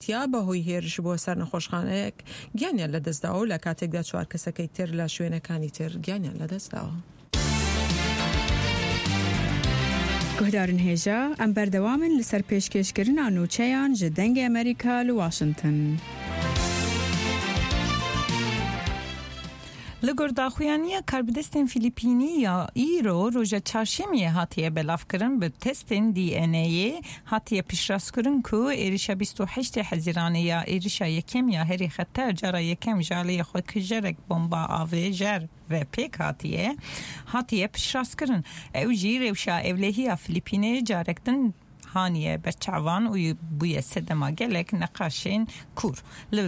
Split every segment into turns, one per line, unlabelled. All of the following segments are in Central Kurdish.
تیا بەهۆی هێرش بۆ سەر نەخۆشخانەیەک گیانیان لەدەستداوە و لە کاتێکدا 4 کەسەکەی تر لە شوێنەکانی تر گیانیان لەدەستداوە.
گهدارن هێژە ئەم بەردەوامن لەسەر پێشکەشکردنا نوچەیان ji dengê Amerîka li Washington.
Li gordaxuyaniya Karbidesten Filipînî ya îro roja çarşemiyê hatiye belavkirin bi testên DNA'yê hatiye pişrastkirin ku êrişa 28 Hezîranê ya êrişa yekem ya herî xeter cara yekem jaleyê xwe kijerek bomba avê jer ve pêk hatiye pişrastkirin. Ew jî rewşa evlehiya Filipînê carek din هانیه بچعوان و بوی سدما گلک نقاشین کور ل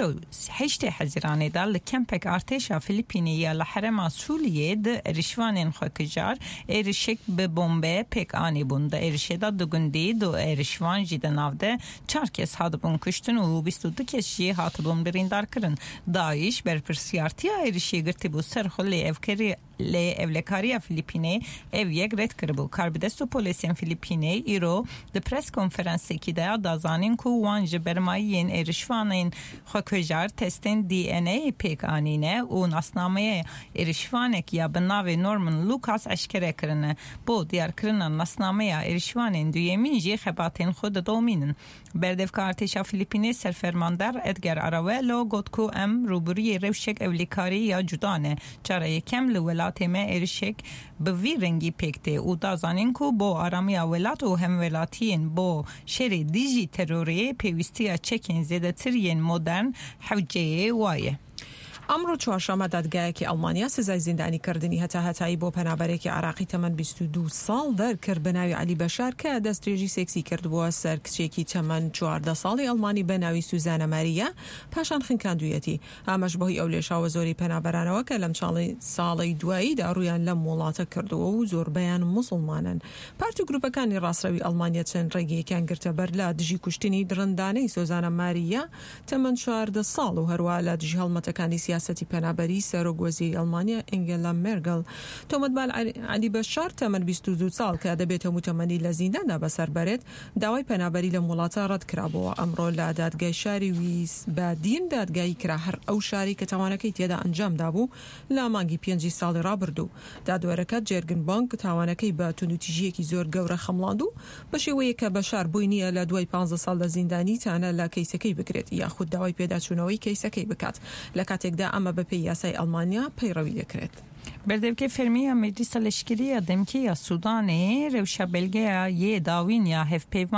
28 حزیرانه دا لکمپک ارتشا فیلیپینی یا لحرم سوریه د ریشوانین خکجار ارشک به بمب پک آنی بونده ارشدا دگندی دو ریشوان جدنافده 4 کس هاتبون کشتن و 22 کس جی هاتبون بریندار کرن. داعش بر پرسیارتیا ارشی گرتی بو سر خلی افکری لی evlekariya Filipînê ev yek red kiribu. Karbidesto polisên Filipînê îro di pres konferansekî de dazanin ku wan ji bermayiyên êrişvanên xwekujar testên DNA pêk anîne û nasnameyê êrişvanek ya bi navê Norman Lucas eşkere kirine. Bo diyarkirina nasnameya êrişvanên duyemîn jî xebatên xwe didomînin. Berdevka Artêşa Filipînê serfermandar Edgar Aravelo got ku em rûberiyê rewşek evlîkarî ya cudane. Cara yekem li welatê me êrişek bi vî rengî pêk tê û dazanin ku bo aramiya welat û hemwelatiyên bo şerê dijî terorê pêwîstiya çekên zêdetiriyên modern hewceyê waye.
ئەمڕۆ چوارشەمە دادگایەکی ئەڵمانیا سزای زیندانیکردنی هەتایی بۆ پەنابەرێکی عراقی تەمەن 22 ساڵ دەرکرد بە ناوی علی بەشار کە دەستدرێژی سێکسی کردبووە سەر کچێکی تەمەن 14 ساڵی ئەڵمانی بە ناوی سوزانە ماریە پاشان خنکاندوویەتی. ئامەش بەهۆی ئەو لێشاوە زۆری پەنابەرانەوە کە لەم ساڵی دواییدا ڕوویان لەم وڵاتە کردووە و زۆربەیان موسڵمانن. پارتی و گروپەکانی ڕاستڕەوی ئەڵمانیا چەند ڕێگەیەکیان گرتە بەر لە دژی کوشتنی درندانەی سوزانە ماریە تەمەن 14 ساڵ و هەروە لە دژی هەڵمەتەکانی سیاسەتی پەنابەری سەرۆکوەزیری ئەڵمانیا ئەنگێلا مێرگڵ. تۆمەتبار علی بەشار تەمەن 22 ساڵ کە دەبێتە متەمەنی لە زینداندا بەسەر بەرێت داوای پەنابەری لە وڵاتە ڕەت کرابەوە. ئەمڕۆ لە دادگای شاری ویسبادین دادگایی کرا هەر ئەو شاری کە تاوانەکەی تێدا ئەنجامدا بوو لە مانگی 5 ساڵی ڕابردوو. دادوەرەکە جێرگن بانک تاوانەکەی بە توندوتیژیەکی زۆر گەورە خەمڵاند و بە شێوەیە کە بەشار بووی نییە لە دوای 15 ساڵ لە زیندانی تانە لە کەیسەکەی بکرێت یاخود داوای پێداچوونەوەی کەیسەکەی بکات لە کاتێکدا ئەمە بە پێی یاسای ئەڵمانیا پەیڕەوی دەکرێت.
Berdevke fermiya Meclisa Leşkeriya Demkiya Sudanê rewşa belgeya yê dawîn ya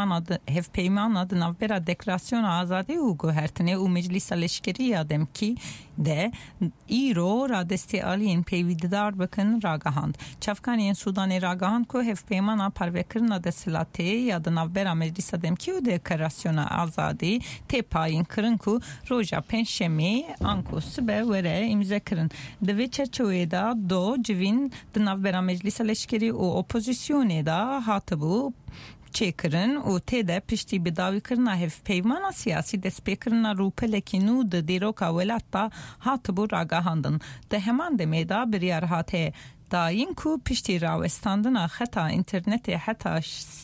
hevpeymana di navbera deklarasyona azadî û guhertinê û Meclisa Leşkeriya Demkî de îro radestê aliyên pêwîdar bikin ragihand. Çavkaniyên Sudanê ragihand ku hevpeymana parvekirina desthilatê ya di navbera Meclisa Demkî û deklarasyona azadî tê payîn kirin ku roja pênçşemê an ku sibe were îmze kirin. Di vê çerçeveyê de do civîn di navbera Meclisa Leşkerî û opozisyonê da hatibû çêkirin û têde piştî bidawîkirina hevpeymana siyasî destpêkirina rûpelekî nû di dîroka welat da hatibû ragahandin. Di heman demê da biryar hate dayîn ku piştî rawestandina xeta internetê heta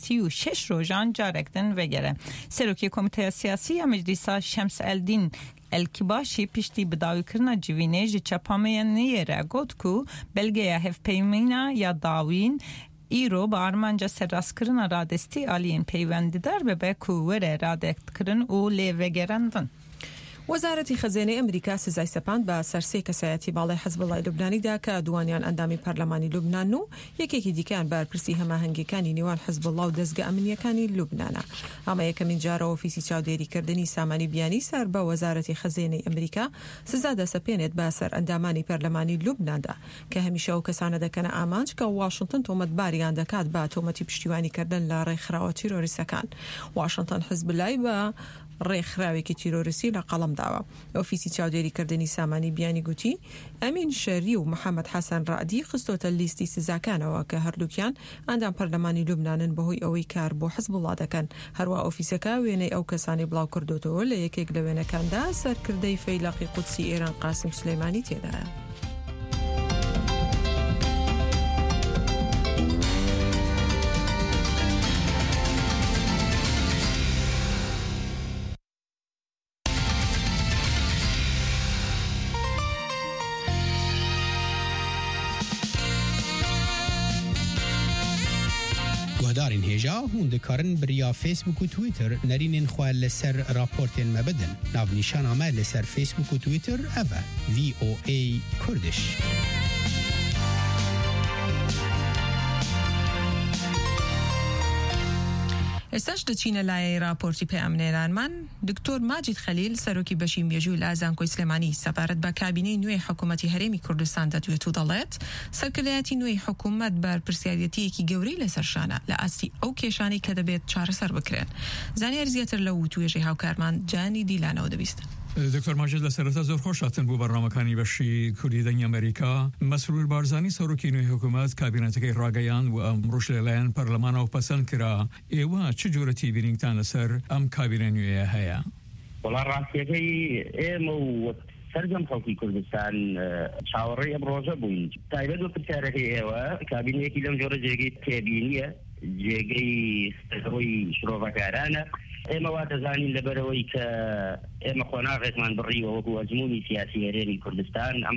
36 rojan carek din vegere. Serokê Komiteya Siyasî ya Meclîsa Şems Eldîn Elkibaşî piştî bidawîkirina civînê ji çepameyaniyê re got ku belgeya hevpeymîna ya dawîn îro bi armanca serrastkirina radestî aliyên peywendidar bibe ku were radestkirin û lê vegerandin.
وەزارەتی خەزانەی ئەمریکا سزای سەپاند بە سەر 3 کەسایەتی باڵای حەزبڵای لوبنانیدا کە دوانیان ئەندامی پەرلەمانی لوبنان و یەکێکی دیکەیان بەرپرسی هەماهەنگیەکانی نێوان حەزبڵا و دەستگا ئەمنیەکانی لوبنانە. ئەمە یەکەمین جارە ئۆفیسی چاودێریکردنی سامانی بیانی سەر بە وەزارەتی خەزانەی ئەمریکا سزا دەسەپێنێت بە سەر ئەندامانی پەرلەمانی لوبناندا کە هەمیشە ئەو کەسانە دەکەنە ئامانج کە واشنتن تۆمەتباریان دەکات بە تۆمەتی پشتیوانیکردن لە ڕێکخراوە تیرۆریستەکان. واشنتن حزبلای بە ڕێکخراوێکی تیرۆریسی لە قەڵم داوە. ئۆفیسی چاودێریکردنی سامانی بیانی گوتی ئەمین شەری و محەممەد حەسەن ڕادی خستۆتە لیستی سزاکانەوە کە هەردووکیان ئەندام پەرلەمانی لوبنانن بەهۆی ئەوەی کار بۆ حزبوڵا دەکەن. هەروە ئۆفیسەکە وێنەی ئەو کەسانی بڵاو کردوتەوە لە یەکێک لە وێنەکاندا سەرکردەی فەیلاقی قودسی ئێران قاسم سلەیمانی تێدایە.
گهدارین هجا هون دکارن بریا فیسبوک و تویتر نرینین خواه لسر راپورتین مبدن ناو نیشان آمه لسر فیسبوک و تویتر اوه VOA کردش.
استاش دچینە لای راپۆرتی پەیامنێرانمان دکتۆر ماجید خەلیل سەرۆکی بەشی مێژووی لە زانکۆی سلێمانی سەبارەت بە کابینەی نوێی حکوومەتی هەرێمی کوردستان دەدوێت و دەڵێت سەرکردایەتی نوێی حکوومەت بەر پرسیارەتیەکی گەورەی لەسەرشانە لە ئاستی ئەو کێشانەی کە دەبێت چارەسەر بکرێن. زانیار زیاتر لە وتوێژەی هاوکارمان جانی دیلانەوە دەبیستن.
دکتۆر ماجد لە سەرەتا زۆر خۆشاتن بۆ بەڕنامەکانی بەشی کوردی دەنگی ئەمریکا. مسرور بارزانی سەرۆکی نوێی حکوومەت کابینەتەکەی ڕاگەیاند و ئەمڕۆژ لەلایەن پەرلەمانەوە پەسەند کرا. ئێوە چ جۆرە تیبینینگتان لەسەر ئەم کابینە نوێیە هەیە؟
وەڵا ڕاستیەکەی ئێمە و سەرجەم خەڵکی کوردستان چاوەڕێی ئەم ڕۆژە بووین. تایبەت بە پرسیارەکەی ئێوە کابینەیەکی لەم جۆرە جێگەی تێبینیە، جێگەی سەرۆی شرۆڤەکارانە. ئێمە وا دەزانین لەبەرەوەی کە ئێمە خۆناغێکمان بڕیوە وەکو ئەزموونی سیاسی هەرێمی کوردستان. ئەم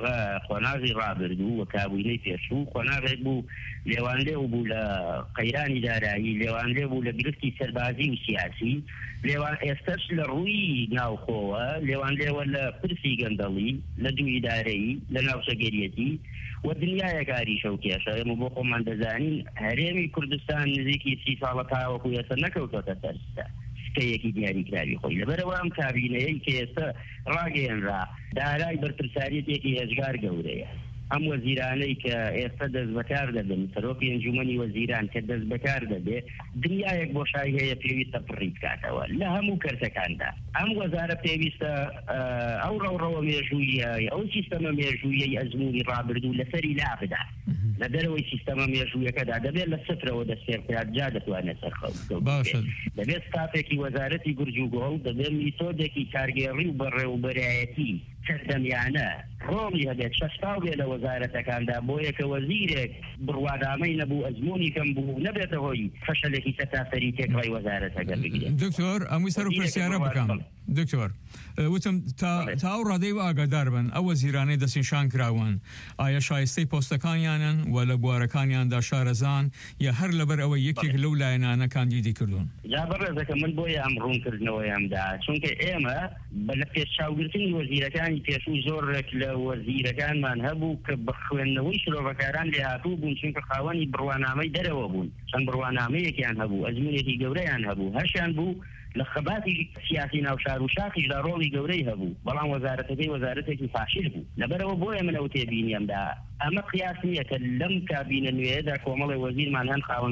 خۆناغی ڕابردوو و کابوونەی پێشوو خۆناغێک بوو لێوانلێ بوو لە قەیرانی دارایی، لێوانلێ بوو لە گرفتی سەربازی و سیاسی، لێوان ئێستش لە ڕووی ناوخۆوە، لێوانلێوە لە پرسی گەندەڵی، لە دوو ئیدارەیی، لە ناوچەگەریەتی و دنیای کاری شەوکێشە. ئێمە بۆ خۆمان دەزانین هەرێمی کوردستان نزیکی 30 ساڵە تاوەکو ئێستا نەکەوتۆتە سەرستا سکەیەکی دیاریکراوی خۆی. لەبەرەوە ئەم کابینەیەی کە ئێستا ڕاگەیەنرا دارای بەرپرساریەتێکی هێزگار گەورەیە. ئەم وەزیرانەی کە ئێستا دەست بەکار دەبن، سەرۆکی ئەنجومەنی وەزیران کە دەست بەکار دەبێ، دنیایەک بۆشای هەیە پێویستە پڕی بکاتەوە لە هەموو کەرتەکاندا. ئەم وەزارە پێویستە ئەو ڕەوڕەوە مێژوویە، ئەو سیستەمە مێژوویەی ئەزموونی ڕابردوو لەسەری لا بدا. لە دەرەوەی سیستەمە مێژوویەکەدا دەبێت لە سفرەوە دەستپێبکات، جا دەتوانێت سەرخەوت. دەبێت ستافێکی وەزارەتی گورج و گۆڵ، دەبێت میتۆدێکی کارگێڕی و بەڕێوەبەرایەتی سەردەمیانە ڕۆڵی هەبێت شەشتاو بێ لە وەزارەتەکاندا بۆ یەکە وەزیرێک بڕوادامەی نەبوو، ئەزموونی کەم بوو، نەبێتە هۆی فەشەلێکی سەتاسەری تێکڕای وەزارەتەکە بگرێت.
دکتۆر ئەمووی سەر و پرسیارە بکەم. دکتۆر وتم تا ئەو ڕادەی و ئاگادار بن ئەو وەزیرانەی دەستنیشان کراون ئایا شایستەی پۆستەکانیانن و لە بوارەکانیاندا شارەزان یا هەر لەبەر ئەوە یەکێک لەو لایەنانە کاندیدی کردوون؟
جا بەڕێزەکە من بۆیە ئەم ڕوونکردنەوەیاندا، چونکە ئێمە لە پێشچاوگرتنی وەزیرەکانی پێشوو زۆرێک لە وەزیرەکانمان هەبوو کە بە خوێندنەوەی شرۆڤەکاران لێ هاتوو بوون، چونکە خاوەنی بڕوانامەی دەرەوە بوون. چەند بڕوانامەیەکیان هەبوو، ئەزموونێکی گەورەیان هەبوو، هەرشیان بوو لە خەباتی سیاسی ناوشار و شاخیشدا ڕۆڵی گەورەی هەبوو، بەڵام وەزارەتەکەی وەزارەتێکی فاشل بوو. لەبەرەوە بۆیە من ئەو تێبینیەمدا ئەمە قیاس نییە کە لەم کابینە نوێیەدا کۆمەڵی وەزیرمان هەن خاوەن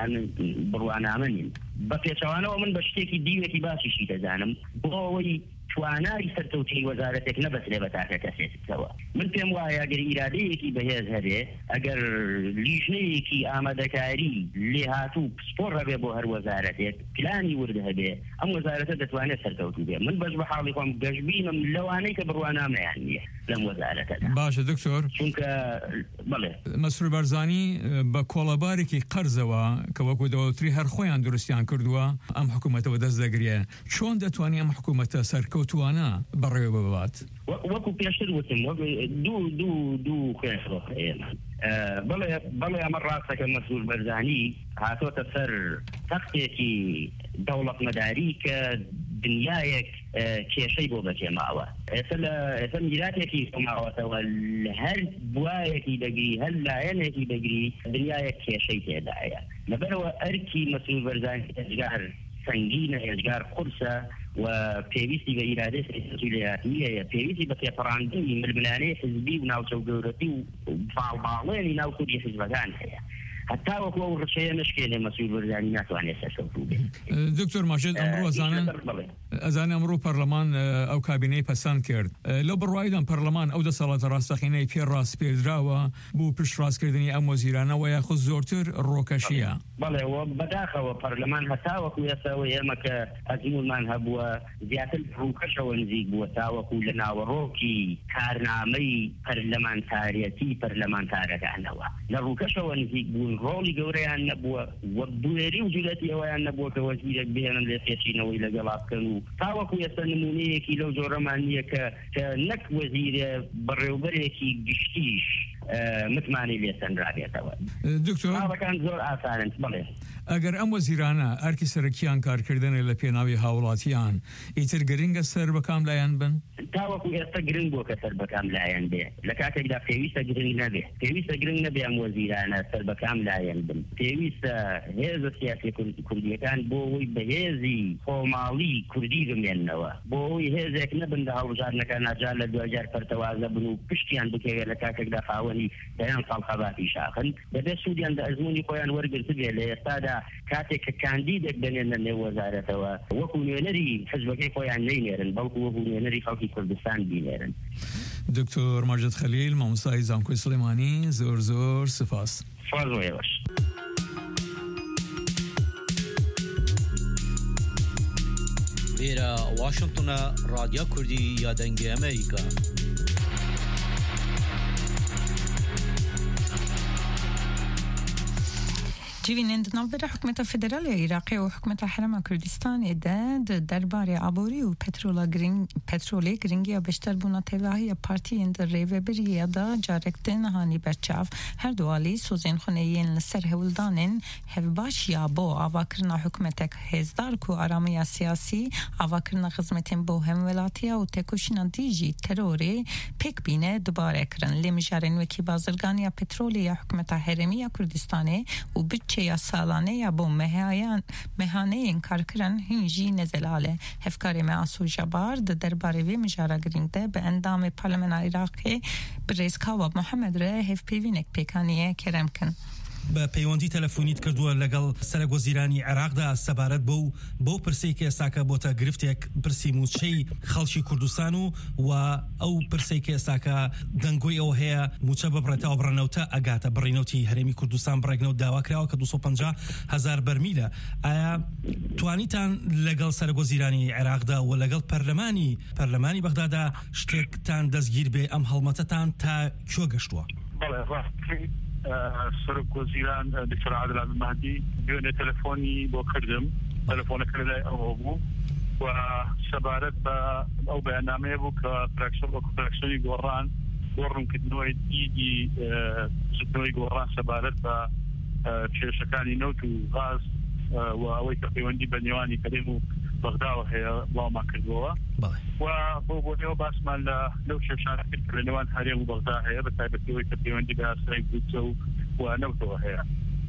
بڕوانامە نین. بە پێچەوانەوە من بە شتێکی دیوێکی باشیشی دەزانم بۆ ئەوەی توانای سەرکەوتنی وەزارەتێک نەبەسرێ بە تاکە کەسێتەوە. من پێم وایە ئەگەر ئیرادەیەکی بەهێز هەبێ، ئەگەر لیژنەیەکی ئامادەکاری لێ هاتوو پسپۆڕ هەبێ بۆ هەر وەزارەتێک، پلانی ورد هەبێ، ئەم وەزارەتە دەتوانێت سەرکەوتوو بێ. من بەش بە حاڵی خۆم گەشتبینم لەوانەی کە بڕوانامەیان نییە لەم وەزارەتەدا.
باشە دکتۆر،
چونکە بڵێ
مەسرور بەرزانی بە کۆڵەبارێکی قەرزەوە کە وەکو دەوڵەتری هەر خۆیان دروستیان کردووە ئەم حکوومەتەوە دەست دەگرێ، چۆن دەتوانێت ئەم حکوومەتە سەرکەوتوانە بەڕێوە ببات؟
وەکو پێشتر وتم دوو خوێنەوە ئێمە بەڵێ ئەمە ڕاستەکە مەسرور بەرزانی هاتۆتە سەر تەختێکی دەوڵەتمەداری کە دنیایەک کێشەی بۆ بەجێماوە. ئێستا میراتێکی کۆماوەتەوە هەر بوایەکی دەگری، هەر لایەنێکی دەگری، دنیایەک کێشەی تێدایە. لەبەرەوە ئەرکی مەسرور بەرزانی هێزگار سەنگینە، هێزگار قورسە و پێویستی بە ئیرادەی سیاسیە، پێویستی بە تێپەڕاندنی ململانەی حزبی و ناوچە و گەورەتی و باڵباڵێنی ناوخودی حزبەکان هەیە. حتا وەکو ئەو ڕشەیە نشکێنێ مەسرور بەرزانی ناتوانێت سەرکەوتوو بێت.
دکتۆر ماجد ئەمڕۆ ئەزانێ ئەمڕۆ پەرلەمان ئەو کابینەی پەسەند کرد. لەو بڕوایدان پەرلەمان ئەو دەسەڵاتە ڕاستەقینەی پێڕاست پێدراوە بۆ پشتڕاستکردنی ئەم وەزیرانەوە یاخود زۆرتر ڕۆکەشیە؟
بەڵێ بەداخەوە پەرلەمان هەتا وەکو ئێستاەوە ئێمە کە ئەزمونمان هەبووە زیاتر ڕووکەشەوە نزیک بووە تاوەکو لە ناوەڕۆکی کارنامەی پەرلەمانتاریەتی پەرلەمانتارەکانەوە لە ڕووکەشەوە نزیک بوون، ڕۆڵی گەورەیان نەبووە، وەک دوێری و جولەتی ئەویان نەبووە کە وەزیرێک بهێنن لێ پێچینەوەی لەگەڵا بکەن و تاوەکو ئێستا نمونەیەکی لەو جۆرەمان نییە کە نەک وەزیرە بەڕێوبەرێکی گشتیش متمانی لێسەن ڕابێتەوە.
دکتۆر
هاوڵەکان زۆر ئاسانن. بڵێ
ئەگەر ئەم وەزیرانە ئەرکی سەرەکیان کارکردنە لە پێناوی هاوڵاتیان ئیتر گرنگە سەر بەکام لایەن بن؟
تاوەکو ئێستا گرنگ بۆ کە سەر بەکام لایەن بێ لە کاتێکدا پێویستە گرنگ نەبێ پێویستە گرنگ نەبێ ئەم وەزیرانە سەر بەکام لایەن بن پێویستە هێزە سیاسی کوردیەکان بۆ ئەوەی بەهێزی خۆماڵی کوردی بمێننەوە بۆ ئەوەی هێزێک نەبن لە هەڵبژارنەکان ناجار لە 2000 پەرتەوازە بن و پشتیان بکەوێت لە کاتێکدا خاوەنی دەیان خەڵخەباتی شاخن دەبێت سوودیان لە ئەزموونی خۆیان وەرگرت بێ لە ئێستادا کاتێک کە کاندیدێک بنێنە نێو وەزارەتەوە وەکو نوێنەری حزبەکەی خۆیان نەینێرن بەڵکو وەکو نوێنەری خەڵکی کوردستان بینێرن.
دکتۆر ماجد خەلیل مامۆستای زانکۆی سلێمانی زۆر سپاس.
فازۆیەوەش.
لێرە واشنگتنە رادیۆ کوردی یا دەنگی ئەمریکا.
جیوینند ناوبەر حکومەتە فدرالی عێراقی و حکومەتە حرەمە کوردستانی دەربارەی ئابووری و پەترۆلی گرنگیە بەشداربوونە تێواهیە پارتیên rêveberiya da carektin hanî berçav her dualî sozên xuneyên li ser hewldanên hevbaşiya bo avakirina hikûmetek hêzdar ku aramiya siyasî avakirina xizmetên bo hemwelatiya û tekoşîna dijî terorê pêk bîne dubare kirin lê mijarên wekî bazirganiya petrolê ya hikûmeta herêmiya Kurdistanê û çeya salaneya bo mehaneyên karkirin hin jî nezelale hevkarê me Asû Jabar di derbarê vê mijara girîng de bi endamê Parlemena Iraqê bi rêzkava Mohamed re hevpêvînek pêkaniye kerem kin.
بە پەیوەندی تەلەفۆنیت کردووە لەگەڵ سەرۆکوەزیرانی عێراقدا سەبارەت بۆ پرسەی کە ئێستاکە بۆتە گرفتێک پرسی موچەی خەڵکی کوردستان و ئەو پرسەی کە ئێستاکە دەنگۆی ئەوە هەیە موچە ببڕێتەوە بڕێنەوتە ئەگاتە بڕێنەوتی هەرێمی کوردستان بڕێکنەوە داوا کراوە کە 250,000 بەرمیلە. ئایا توانیتان لەگەڵ سەرۆکوەزیرانی عێراقدا و لەگەڵ پەرلەمانی بەغدادا شتێکتان دەستگیر بێ ئەم هەڵمەتەتان تا کوێ گەشتووە؟
سەرۆکوەزیران دکتۆر عادل عەبدولمەهدی دوێنێ تەلەفۆنی بۆ کردم تەلەفۆنەکە لای ئەوە بوو و سەبارەت بە ئەو بەیاننامەیە بوو کە فراکسیۆنی گۆڕان بۆ ڕوونکردنەوەی دیدی زودنەوەی گۆڕان سەبارەت بە کێشەکانی نەوت و غاز و ئەوەی کە پەیوەندی بە نێوانی هەرێم و بەغداوە هەیە وڵامان کردووە و بۆ نێوە باسمان لەو کێشانە کرد کە لە نێوان هەرێم و بەغدا هەیە بە تایبەتەوەی کە پەیوەندی بە ئاسایی بودجە و نەوتەوە هەیە.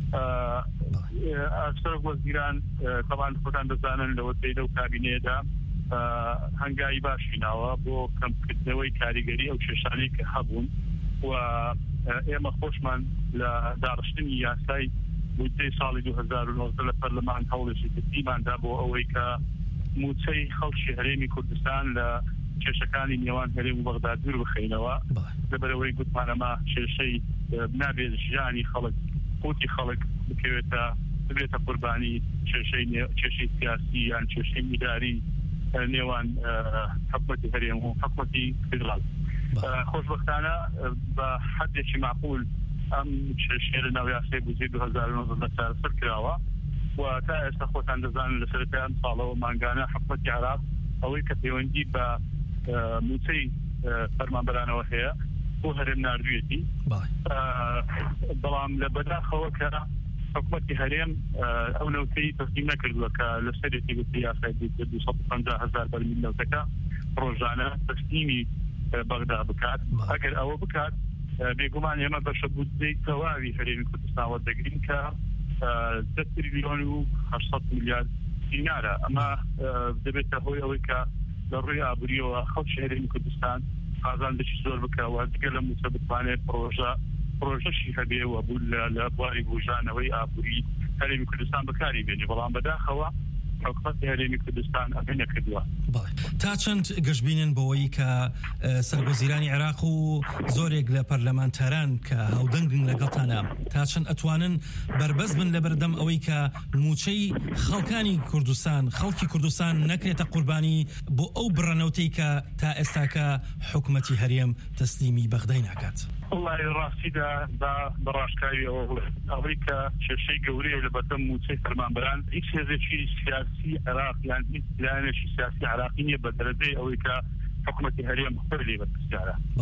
سەرۆکوەزیران تەمان خۆتان دەزانن لەوەتەی لەو کابینەیەدا هەنگاوی باشی ناوە بۆ کەمکردنەوەی کاریگەری ئەو کێشانەی کە هەبوون و ئێمە خۆشمان لە داڕشتنی یاسای بودجەی ساڵی 2019 لە پەرلەمان هەوڵێکی کردیماندا بۆ ئەوەی کە موچەی خەڵکی هەرێمی کوردستان لە کێشەکانی نێوان هەرێم و بەغدا دوور بخەینەوە لەبەرەوەی گوتمانەما کێشەی نابێت ژیانی خەڵک قوتی خەڵک ببێتە قوربانی کێشەی سیاسی یان کێشەی ئیداری نێوان حکومەتی هەرێم و حکومەتی فیدرال. خۆشبەختانە بە حەدێکی معقول ئەم کێشەیە لە ناو یاسای بودجەی 2019 سەر کراوە و تا ئێستا خۆتان دەزانن لە سەرەتای ئەم ساڵەوە مانگانە حکومەتی عێراق ئەوەی کە پەیوەندی بە موچەی فەرمانبەرانەوە هەیە بۆ هەرێم ناردوویەتی بەڵام لە بەداخەوە کە حکومەتی هەرێم ئەو نەوتەی تەسلیم نەکردووە کە لە سەرێتی گوتی یاسای بودجە 250,000 بەرمیل نەوتەکە ڕۆژانە تەسلیمی بەغدا بکات. ئەگەر ئەوە بکات بێگومان ئێمە بەشە بودجەی تەواوی هەرێمی کوردستان وەردەگرین کە 10 تریلیۆن و 800 میلیارد دینارە. ئەمە دەبێتە هۆی ئەوەی کە لە ڕووی ئابووریەوە خەڵکی هەرێمی کوردستان ئازاندەی زۆر بکەوە دیگە لە موچە بتوانێت پرۆژەشی هەبێ و بوو لە بواری بوژانەوەی ئابووری هەرێمی کوردستان بەکاری بێنێ بەڵام بەداخەوە حکومەتی هەرێمی کوردستان ئەمە نەکردووە.
تا چەند گەشتبینن بۆەوەی کە سەرۆکوەزیرانی عێراق و زۆرێک لە پەرلەمانتاران کە هاودەنگن لەگەڵتانە تا چەند ئەتوانن بربەست بن لە بەردەم ئەوەی کە موچەی خەڵکانی کوردستان خەڵکی کوردستان نەکرێتە قوربانی بۆ ئەو بڕەنەوتەی کە تا ئێستاکە حکومەتی هەرێم تەسلیمی بەغدای ناکات؟
والله ڕاستیدا بەڕاشکاوی ئەوەی کە کێشەی گەورەیە لە بەردەم موچەی فەرمانبەران هیچ هێزێکی سیاسی عێراق یان هیچ پلانێکی سیاسی عێراقی نییە بە دەرەجەی ئەوەی کە حکومەتی هەرێم خۆی لێ بەرپرسیارە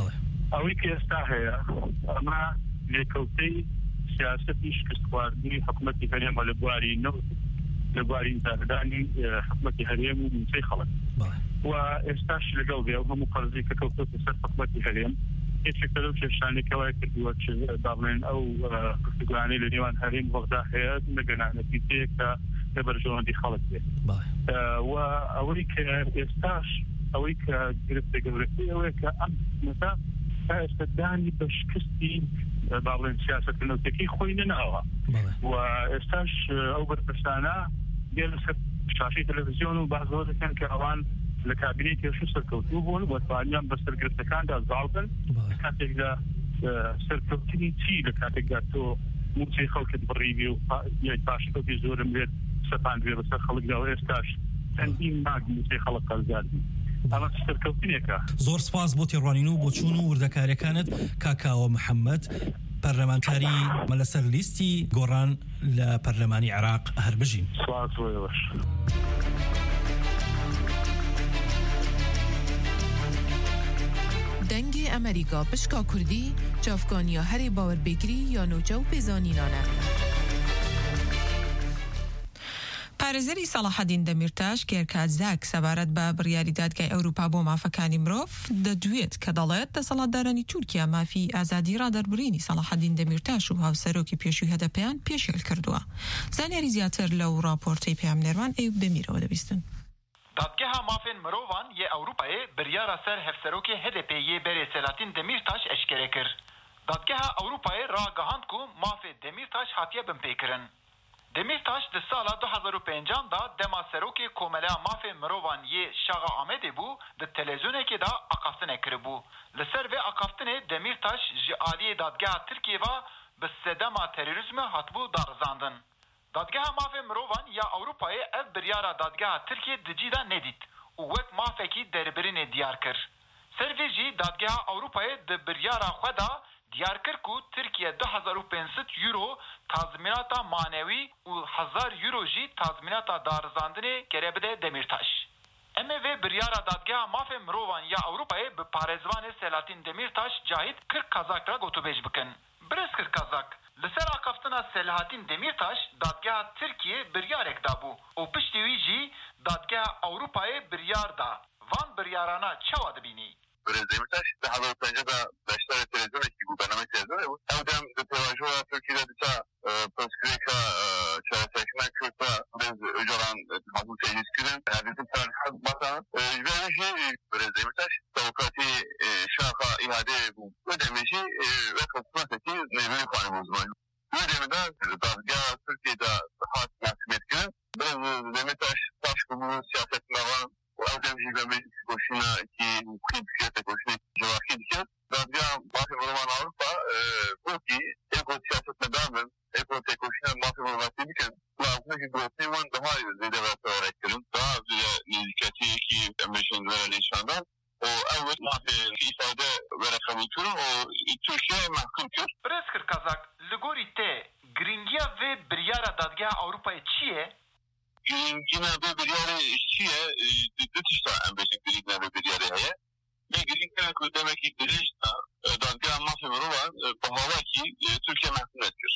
ئەوەی کە ئێستا هەیە ئەمە لێکەوتەی سیاسەتی شکستخواردنی حکوومەتی هەرێمە لە بواری ئینتاردانی حکوومەتی هەرێم و موچەی خەڵک و ئێستاش لەگەڵ بێ و هەموو قەرزی کە کەوتۆتە سەر حکوومەتی هەرێم هیچێک لەو کێشانێکەوەی کردووە داڵێن ئەو گفتوگوانەی لە نێوان هەرێم وەخدا هەیە نەگەنانەتیجەیە کە لە بەرژەوەندی خەڵک بێ و ئەوەی کە ئێستاش ئەوەی کە گرفتە گەورەکەی ئەوەیە کە ئەم حکوومەتە تا ئێستا دانی بە شکستی باڵێن سیاسەتکردنەوەکەی خۆی نەناوە و ئێستاش ئەو بەرپرسانە دێ لەسەر شاشەی تەلەڤیزیۆن و بازەوە دەکەن کە ئەوان لە کابینەی پێشوو سەرکەوتوو بوون و توانیان بە سەرگرفتەکاندا زاڵبن کاتێکدا سەرکەوتنی چی لە کاتێکدا تۆ موچەی خەڵکت بڕیبی و پاشەکەوتی زۆرم لێت سەپاندوێ بەسەر خەڵکدا و ئێستاش چەندین ماگ موچەی خەڵک قەرزاردی ئەمە سەرکەوتنێکە.
زۆر سپاس بۆ تێڕوانین و بۆ چوون و وردەکاریەکانت کاکاوە محەممەد پەرلەمانتاری مەلەسەر لیستی گۆڕان لە پەرلەمانی عێراق هەربژین.
سپاس بۆ
دەنگی ئەمریکا پشکا کوردی چافکانیا هەرێ باوەربێگری یا نۆجە و پێزانینانە.
پارێزەری سەلاحەدین دەمیرتاش گێرکاتزاک سەبارەت بە بڕیاری دادگای ئەوروپا بۆ مافەکانی مرۆڤ دەدوێت کە دەڵێت دەسەڵاتدارانی تورکیا مافی ئازادی ڕادەربڕینی سەلاحەدین دەمیرتاش و هاوسەرۆکی پێشووی هەدەپیان پێشێل کردووە. زانیاری زیاتر لەو راپۆرتەی پێامنێرمان ئەیوب دەمیرەوە دەبیستن.
دادگاها مافên mirovan yê Ewropayê biryara ser hevserokê HDP'yê berê Selahattin Demirtaş eşkere kir. Dadgeha Ewropayê ragihand ku mafê Demirtaş hatiye binpêkirin. Demirtaş di sala 2005 da dema serokê komeleya mafê mirovan yê Şaxa Amedê bû di televizyonekê da aqaftinê kiribû. Li ser vê aqaftinê Demirtaş ji aliyê dadgeha Tirkiyê bi sedema terörizmê hatibû darizandin. Dadgeha mafê mirovan ya Ewropayê ev biryara dadgeha Tirkiye dicî da nedît û wek mafekî derbirinê diyar kir. Servê jî dadgeha Ewropayê di biryara xwe da diyar kir ku Tirkiye 2500 euro tazminata manewî û 1000 euro jî tazminata darizandinê kere bide Demirtaş. Em ê vê biryara dadgeha mafê mirovan ya Ewropayê bi parêzvanê Selahattin Demirtaş Cahit Kırkazak ra gotûbêj bikin. Birez Kırkazak li ser aqaftina Selahattin Demirtaş dadgeha Tirkiye biryarek dabû û piştî wî jî dadgeha Ewropayê biryar da. Van biryarana çawa dibînî?
Demirtaş da 2005'de beşler televizyonekî bû bernameya televizyonê bû. Ew dem di pevajoya Tirkiyeyê dîsa proskrêka çareserkirina Kurda biz Öcalan hazır tecrüz kirin. Hadisin tarih bakan. Ve jî Demirtaş avukatî Şaxa ihade bû. Ve demê jî ve kısmetekî nevî xanî bû ziman. Bu demede dadgeha Tirkiye'de hat mahkûmiyet kirin. Demirtaş taş kubunun siyasetinde var. Ew jî ve meclis koşuna ki mukim siyasete koşuna cevaki dikin. Dadgeha mafê mirovan Avrupa bu ki eko siyasetine davin, eko te koşuna mafê mirovatî dikin. Lazımdaki grotî wan daha zêde ve teorek kirin. Daha nêzîketiyê ki em bêjin were nîşandan. O ew mafê îfade were qebûl kirin û Türkiye mahkum kir.
Birez Kırkazak li gorî te giringiya vê biryara dadgeha Ewropayê çi ye?
Giringiya vê biryarê çi ye? Du tişta em bêjin giringiya vê biryarê heye. Yê giringiya ku demekî dirêj da dadgeha mafê mirovan bi hawakî Türkiye mahkum kir.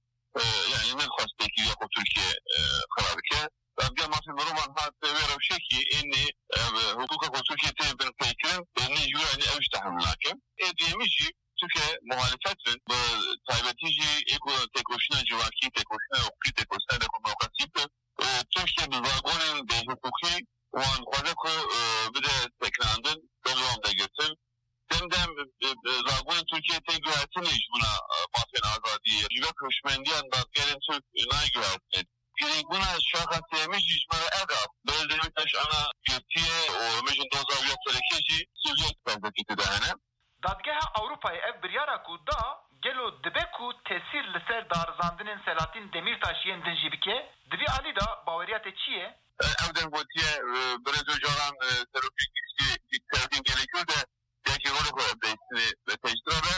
Yani min xwestekî ya xwe Türkiye xera bike. Dadgeha mafê mirovan hat vê rewşekî ênî hukûka xwe Türkiye tê bin pêkirin ênî jûranî ew ji tehemûl nake. Dêmî jî Türkiye muhalefetin bi taybetî jî êko têkoşîna civakî, têkoşîna hukukî, têkoşîna demokrasî bi Türkiye bi vagonên bêhukukî wan xweze ku bide tekrandin devam de girtin. Demdem vagonên Türkiye tê guhertinê ji bûna mafên azadiyê ji ve koşmendiyan dadgerên Türk nayguhertinê. Girîngbûna Şaxa Sêmî jî ji me re ev da. Birez Demirtaş ana girtiye û hemejin doza wî serekê jî Sûriyek fezlekî tê de hene.
Dadgeha Ewropayê ev biryara ku da gelo dibe ku tesîr li ser darizandinên Selahattin Demirtaş yên din jî bike. Divî alî da baweriya te çi ye?
Ew dem gotiye birez Öcalan serokê Selahattin gelekî de yekî rolê xwe bêjtinê ve tecdira ve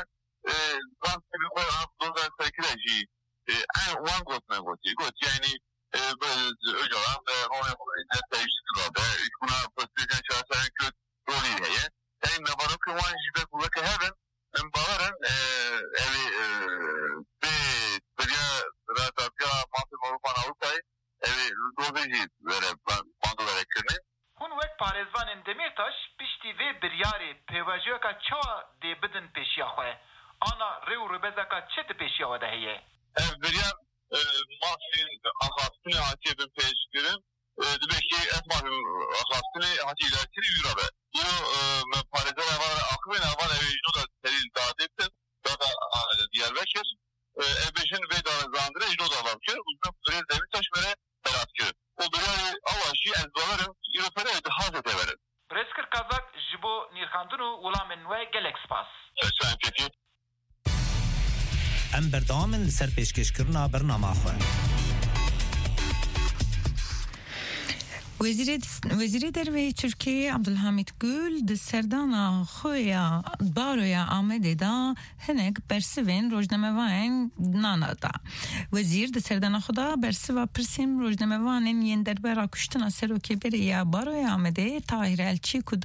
van sebî xwe doza serkî de jî wan gotine gotiye. Gotiye yanî Öcalan rolê xwe tecdî kirabe. Buna proskrêkan çareserên Kurd rolî heye. Yani mebarokê wan ji ber ku veke hevin
رزوان دمیرتاش پشتی وی بریاری پیواجیو که چوا دی بدن پیشیا خواه آنا ریو ربزا که چه دی پیشیا وده هیه؟
بریار مافین اخواستنی حتیه بین پیش گرم دبکی اسمافین اخواستنی حتیه لاتری ویرابه اینو پارزه اوان اقوین اوان اویجنو دا سریل داده بتن دادا دیار بکر بشن وی دارزاندره اینو دا بکر uzun süre Demirtaş vere berat kir. O biriari avaşi ez dolarım اینو پره اتحاد اتبرم.
برسکر کازاک جبو نیرخاندنو ولامن و گلکس پاس.
شاید پیکی.
ام بردامن لسر پیشکشکرنا برنامه خواه.
وزیر دروی ترکیه عبدالحمید گل د سردانا خویا بارویا آمده دا هنگ برسوین روزنامه‌وان نانادا وزیر د سردانا خدا برسوا پرسیم روزنامه‌وان ین درباره کشتن سروکی بریا بارویا آمده طاهر الچی کود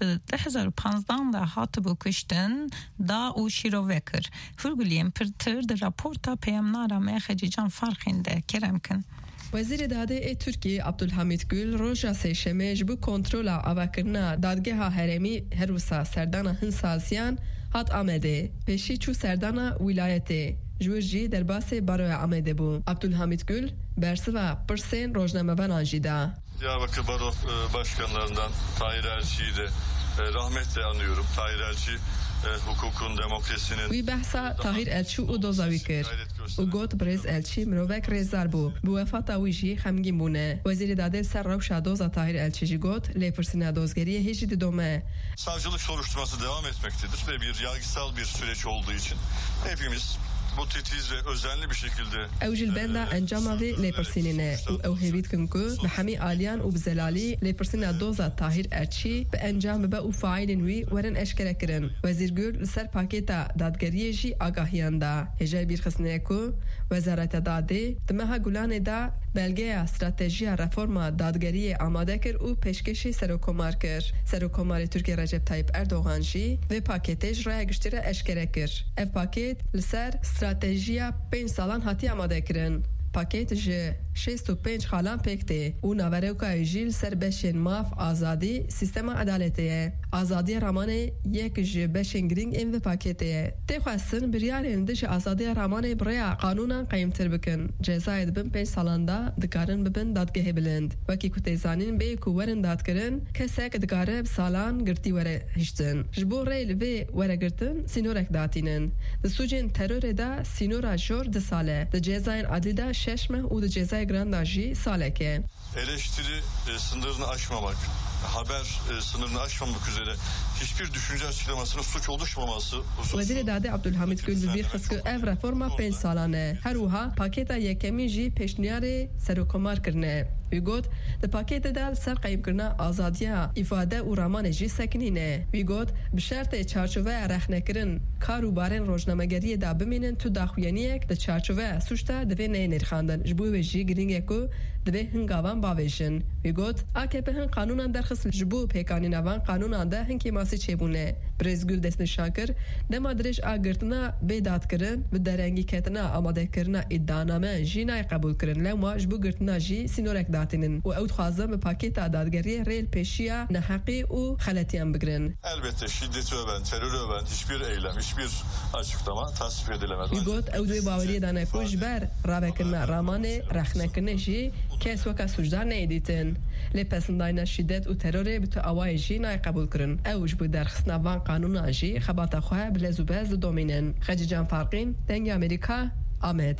2015 دا هاتبو کشتن دا او شیروکر فرگولیم پرتر د راپورتا پیامنارا مخجیجان فرخنده کرم کن
وزیر داده ترکیه عبدالحمید گل روژا سهشنبه بو کنترولا آواکرنا دادگاه هرمی هروسا سردانا هنسازیان هات آمده پیشی چو سردانا ولایت جورجی در باس باروی آمده بو عبدالحمید گل برسوا پرسین روزنامه‌وان آنجیدا
Diyarbakır Baro Başkanlarından Tahir Elçi'yi de rahmetle anıyorum. Tahir Elçi hukukun, demokrasinin...
وی بحثا طاهر الچی او دوزاوی کرد او گوت برز الچی مروک ریزار بو وفاتا ویجی خمگین بونه وزیر داده سر روشا دوزا طاهر الچی جی گوت لیپرسine dozgeriye hiç didome.
Savcılık soruşturması devam etmektedir ve bir yargısal bir süreç olduğu için hepimiz bu titiz ve özenli bir şekilde
اوجل بندا انجام وی لیپرسینه او هویت کنکو به همه آلیان و بزلالی لیپرسینه دوزا طاهر الچی به انجام به او فاعلین وی ورن اشکره کرن وزیر گل سر پاکیتا دادگریه جی آگاهیان دا هجای بیرخصنه کو وزارت داده دمها گلانه دا belgeya stratejiya reforma dadgeriye amade kir û pêşkêşî serokkomar kir. Serokkomarê Tirkiye Recep Tayyip Erdogan jî vê pakêtê ji raya giştî re eşkere kir. Ev pakêt li ser stratejiya 5 salan hatiye amade kirin. Pakêt ji 65 xalan pêk tê û naverokayê jî li ser beşên maf azadî sistema edaletê ye. Azadiya ramanê yek ji beşên girîng ên vê pakêtê ye. Tê xwestin biryarên di ji azadiya ramanê bi rêya qanûnan qeyîmtir bikin. Cezayê dibin 5 salan da dikarin bibin dadgehê bilind. Wekî ku tê zanîn bê ku werin dadkirin kesek dikare bi salan girtî were hiştin. Ji bo rê li vê weregirtin sînorek datînin. Di sucên terorê de sînora jor 2 sal e. Di cezayên adlî de 6 meh û di cezayê giran da jî salek e.
Eleştiri sınırını aşmamak, haber sınırını aşmamak üzere hiçbir düşünce açıklamasının suç oluşmaması hususunda.
Wezîrê Dade Abdulhamid Gül bi bîr xist ev reforma 5 salan e. Her wiha pakêta yekemîn jî pêşniyarê serokkomar kirine. Wî got di pakêtê de ser qeyîmkirina azadiya îfade û ramanê jî sekinîne. Wî got bi şertê çarçoveya rexnekirin kar û barên rojnamegeriyê de bimînin tu daxuyeniyek di çarçoveya suç de divê neyê nêrxandin. Ji bo wê jî giring e ku divê hin gavan bavêjin. Wî got AKP hin qanûnan derxist ji bo pêkanîna van qanûnan de hinkê masî çêbûne. Birêz Gül destnîşan kir dema dirêj a girtina bê dadkirin bi derengî ketina amadekirina îddianame jî nayê qebûl kirin. Lewma ji bo girtina jî sînorek datînin û ew dixwazin bi pakêta dadgeriyê rêl pêşiya neheqî û xeletiyan bigirin.
Elbette şiddeti öven, terörü öven hiçbir eylem, hiçbir açıklama tasvip edilemez.
Wî got ew dê baweriyê dane ku ji ber ravekirina ramanê rexnekirinê jî kes weka sucdar neyê dîtin. Lê pesendayina şiddet û terorê bi tu awayê jî nayê qebûl kirin. Ew ji bo derxistina van qanûnan jî xebata xwe bi lez û bez didomînin. Xecican Farqîn, Dengê Amerîka, Amed.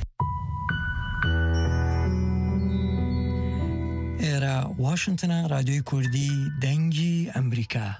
Era Washington'a Radyoyu Kurdî Dengî Amerîka.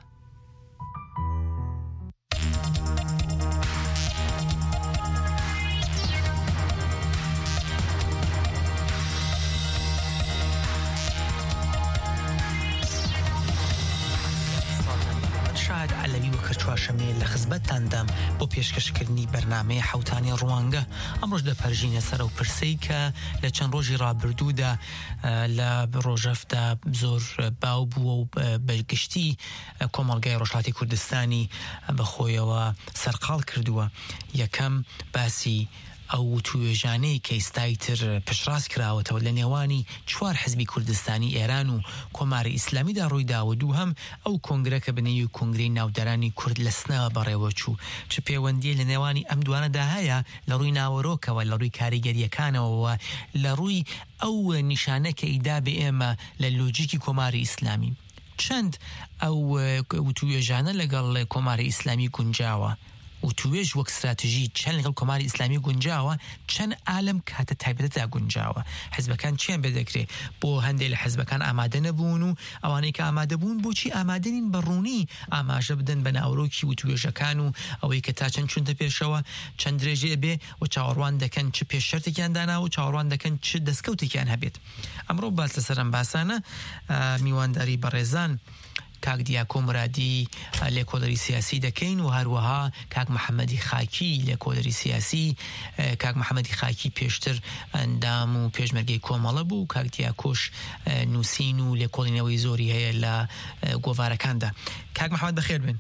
علوی وەکە چوارشەمێ لە خزمەتتاندام بۆ پێشکەشکردنی بەرنامەیە حەوتانی ڕوانگە ئەمڕۆژ دەپەرژینە سەر و پرسەی کە لە چەند ڕۆژی ڕابردوودا لە ڕۆژەفدا زۆر باو بووە و بەگشتی کۆمەڵگای ڕۆژهەڵاتی کوردستانی بەخۆیەوە سەرقاڵ کردووە. یەکەم باسی ئەو توێژانەی کە ئێستای تر پشتڕاست کراوەتەوە لە نێوانی 4 حزبی کوردستانی ئێران و کۆماری ئیسلامیدا ڕوویداوە دوو هەم ئەو کۆنگرە کە بنێوی کۆنگرەی ناودەرانی کورد لە سنەوە بەڕێوەچوو چ پەیوەندیە لە نێوانی ئەم دوانەدا هەیە لە ڕووی ناوەڕۆکەوە لە ڕووی کاریگەریەکانەوە لە ڕووی ئەو نیشانە کە ئیدا بە ئێمە لە لۆجیکی کۆماری ئیسلامی چەند ئەو توێژانە لەگەڵ کۆماری ئیسلامی گونجاوە و توێژ وەک استراتژی چەند لەگەڵ کۆماری ئیسلامی گونجاوە چەند ئالم کاتە تایبەتەدا گونجاوە حزبەکان چیان بێدەکرێت بۆ هەندێک لە حزبەکان ئامادە نەبوون و ئەوانەی کە ئامادە بوون بۆچی ئامادەنین بەڕوونی ئاماژە بدەن بە ناوەڕۆکی و توێژەکان و ئەوەی کە تا چەند چونتە پێشەوە چەند درێژێ بێ و چاوەڕوان دەکەن چ پێششەرتێکیان داناوە و چاوەڕوان دەکەن چ دەستکەوتێکیان هەبێت ئەمڕۆ باس لەسەر ئەم باسانە میوانداری بەڕێزان کاک دیاکۆ مرادی لێکۆڵەری سیاسی دەکەین و هەروەها کاک محەممەدی خاکی لێکۆڵەری سیاسی کاک محەممەدی خاکی پێشتر ئەندام و پێشمەرگەی کۆمەڵە بوو کاک دیاکۆش نووسین و لێکۆڵینەوەی زۆری هەیە لە گۆڤارەکاندا کاک محەممەد بەخێر بن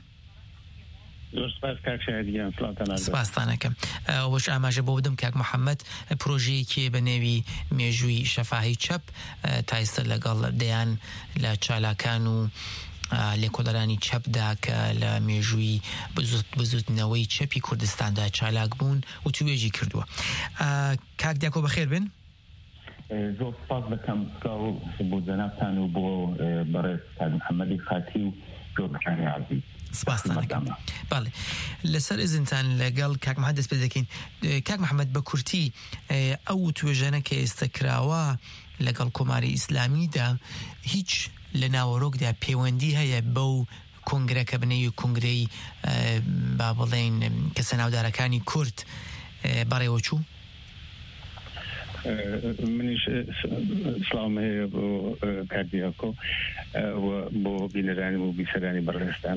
سپاسانەکەم وەش ئاماژە بۆ بدەم کاک محەممەد پرۆژەیەکی بە نێوی مێژووی شەفاهی چەپ تا ئێستا لەگەڵ دەیان لە چالاکان و لێکۆڵەرانی چەپدا کە لە مێژووی بزوتنەوەی چەپی کوردستاندا چالاک بوون و توێژی کردووە کاک دیاکۆ بەخێر بن
زۆر سپاس دەکەم بۆ جەنابتان و بۆ بەڕێز کاک محەممەدی خاکی و جۆرەکانی عەزیز
سپاسانەکەم باڵێ لەسەر ئزنتان لەگەڵ کاک محەممەد دەست پێ دەکەین کاک محەممەد بە کورتی ئەو توێژانە کە ئێستا کراوە لەگەڵ کۆماری ئیسلامیدا هیچ لە ناوەڕۆکدا پەیوەندی هەیە بەو کۆنگرەکە بنەوی کۆنگرەی با بڵێن کەسە ناودارەکانی کورد بەڕێوەچوو
منیش سلام هەیە بۆ کاک دیاکۆ بۆ بینەرانی و بیسەرانی بەڕێستان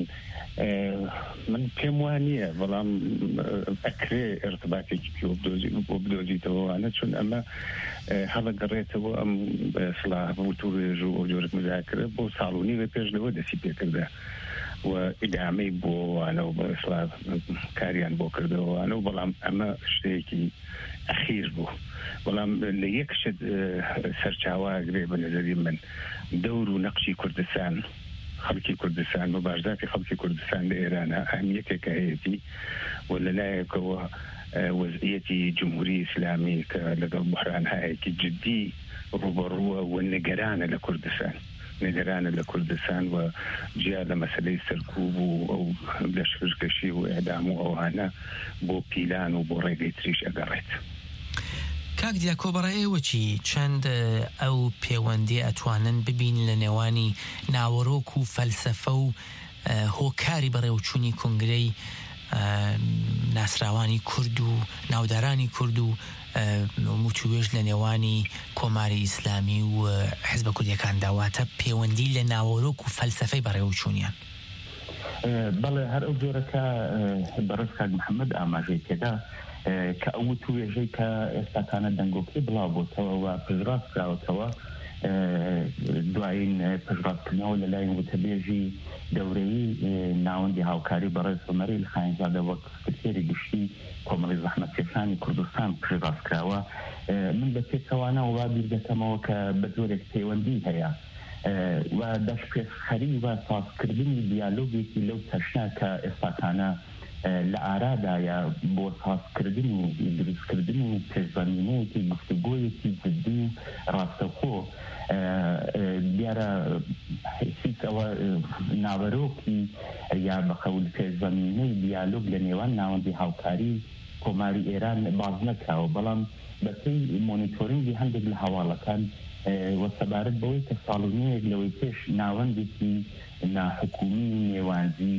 من پێم وانە بەڵام ئەکرێ ئێرتباطێکی پێ بۆ بدۆزیتەوەوانە چون ئەمە هەڵەگەڕێتەوە ئەم سلاح بۆ توێژ و ئەو جۆرە مزاکرە بۆ ساڵونی پێشلەوە دەسی پێکردە و ئیدامەی بۆوانە و بە سلاح کاریان بۆ کردەوەوانە و بەڵام ئەمە شتێکی ئەخیر بوو بەڵام لە یەک شت سەرچاواگرێ بە نەزەری من دەور و نەقشی کوردستان خەڵکی کوردستان و باشداتی خەڵکی کوردستان لە ئێرانە ئەهمیەتێکە هەیەتی و لەلایەکەوە وەزعیەتی جمهوری ئیسلامی کە لەگەڵ بحران هەیەکی جدی ڕوبەڕووە و نەگەرانە لە کوردستان نگرانە لە کوردستان و جیا لە مەسلەی سەرکوب و ئەو لەشکردکەشی و ئێدام و ئەوانە بۆ پیلان و بۆ ڕێگەی تریش ئەگەڕێت
کاک دیاکۆ بەڕێوە چی چەند ئەو پەیوەندی ئەتوانن ببین لە نێوانی ناوەڕۆک و فەلسەفە و هۆکاری بەڕێوەچوونی کۆنگرەی ناسراوانی کورد و ناودارانی کورد و متوێژ لە نێوانی کۆماری ئیسلامی و حزبە کوردیەکان داواتە پەیوەندی لە ناوەڕۆک و فەلسەفەی بەڕێوەچوونیان
بەڵێ هەر ئەو جۆرەکە بەڕێز کاک محەممەد ئاماژەی تێدا کە ئەو توێژەی کە ئێستاکانە دەنگۆکەی بڵاو بۆتەوە و پژڕاست کراوەتەوە دوایین پژڕاستکردنەوە لەلایەن وتەبێژی دەورەیی ناوەندی هاوکاری بەڕێز عومەری خانزادە وەک سکرتێری گشتی کۆمەڵی زەحمەتکێشانی کوردستان پژڕاستکراوە من بە پێچەوانەوە وا بیر دەکەمەوە کە بە جۆرێک پەیوەندی هەیە و دەستپێشخەری و سازکردنی دیالۆگێکی لەو تەشنا کە ئێستاکانە لە ئارادایە بۆ سازکردن و دروستکردن و پێشبەرنامەیەکی گفتوگۆیەکی جدی و ڕاستەوخۆ دیارە هیچ ئەوە ناوەڕۆکی یا بەقەول پێشبەرنامەی دیالۆگ لە نێوان ناوەندی هاوکاری کۆماری ئێران باز نەکراوە بەڵام بەپێی مۆنیتۆرینگی هەندێک لە هەواڵەکان وەسەبارەت بەوەی کە ساڵونەیەک لەوەی پێش ناوەندێکی ناحکومی نێوانزی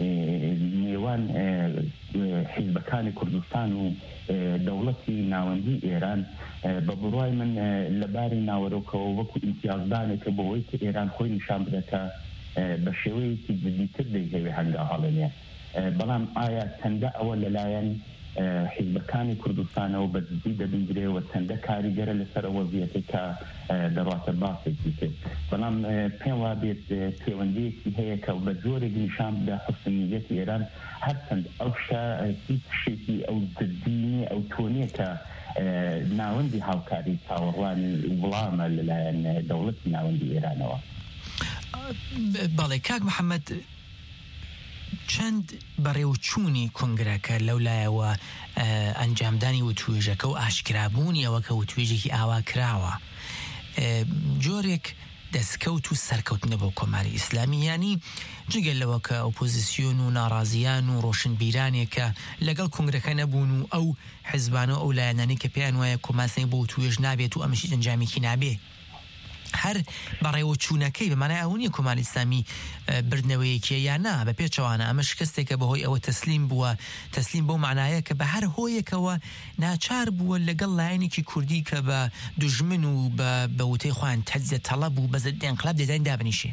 نێوان حیزبەکانی کوردستان و دەوڵەتی ناوەندی ئێران بە بڕوای من لەباری ناوەڕۆکەوە وەکو ئیمتیازدانێکە بۆەوەی کە ئێران خۆی نیشان بدەکە بە شێوەیەکی جدیتر دەیهەوێ هەنگا هەڵێنێ بەڵام ئایا چەندە ئەوە لەلایەن حیزبەکانی کوردستانەوە بەجددی دەبینرێەوە چەندە کاریگەرە لەسەر وەزیەتی کە دەڕاتە باسێکی کرد بەڵام پێم وا بێت پەیوەندیەکی هەیە کە بە زۆرێک نیشان بدە حوسنیەتی ئێران هەرچەند ئەو شتێکی ئەو جددی ئەو تۆنیە کە ناوەندی هاوکاری چاوەڕوانی وڵامە لەلایەن دەوڵەتی ناوەندی ئێرانەوە.
بەڵێ کاک محەممەد چەند بەڕێوچوونی کنگرەکە لەولایەوە ئەنجامدانی وتوێژەکە و ئاشکرابوونی ئەوە کە وتوێژێکی ئاوا کراوە جۆرێک دەستکەوت و سەرکەوتنە بۆ کۆماری ئیسلامی ینی جگەل لەوە کە ئۆپۆزیسیۆن و ناڕازیان و ڕۆشنبیرانێکە لەگەڵ کنگرەکە نەبوون و ئەو حیزبانە ئەو لایەنانی کە پێیان وایە کۆماسنی بۆ توێژ نابێت و ئەمەشی ئەنجامێکی نابێ هەر بەڕێوە چوونەکەی بەمانای ئەوەنیە کۆماری ئیسلامی بردنەوەیەکیە یان نا بە پێچەوانە ئەمە شکستێکە بەهۆی ئەوە تەسلیم بووە تەسلیم بۆ معنایە کە بە هەر هۆیەکەوە ناچار بووە لەگەڵ لایەنێکی کوردی کە بە دوژمن و بە وتەی خۆیان تەجزیە تەڵەب و بە زەدی ئینقلاب دەدان دابنیشێ.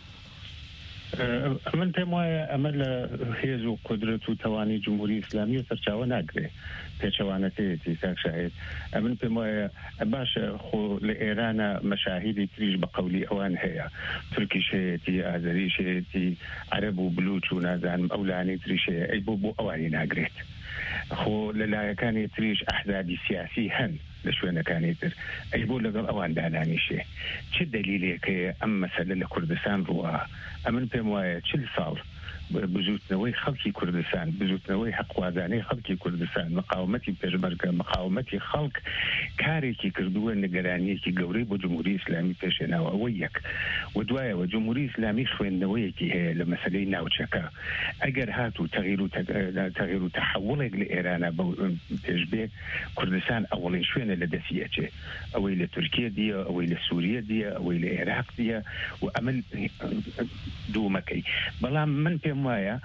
من پێم وایە ئەمە لە هێز و قدرەت و توانی جمهوری ئیسلامی سەرچاوە ناگرێت پێچەوانەتەیەتی کاک شاهێد من پێم وایە باشە خۆ لە ئێرانە مەشاهیدی تریش بە قەولی ئەوان هەیە تورکیش هەیەتی ئازەریش هەیەتی عەرەب و بلوچ و نازانم ئەو لایەنەی تریش هەیە ئەی بۆ ئەوانی ناگرێت خۆ لە لایەکانی تریش ئەحزابی سیاسی هەن لە شوێنەکانی تر ئەی بۆ لەگەڵ ئەوان دانانیشێ چه دلیلێکەیە ئەم مەسەلە لە کوردستان ڕووە ئەمن پێم وایە 40 ساڵ بزوتنەوەی خەڵکی کوردستان بزوتنەوەی حەقوازانەی خەڵکی کوردستان مقاومەتی پێشمەرگە مقاومەتی خەڵک کارێکی کردووە نیگەرانیەکی گەورەی بۆ جمهوری ئیسلامی پێشێناوە ئەوە یەک و دوایەوە جمهوری ئیسلامی خوێندنەوەیەکی هەیە لە مەسەلەی ناوچەکە ئەگەر هاتوو تەغییر و تەحوڵێک لە ئێرانە پێش بێ کوردستان ئەوڵین شوێنە لە دەسیەچێ ئەوەی لە تورکیە دیە ئەوەی لە سووریە دیە ئەوەی لە عێراق دیە و ئەمن دوومەکەی بەڵام من پێم وایە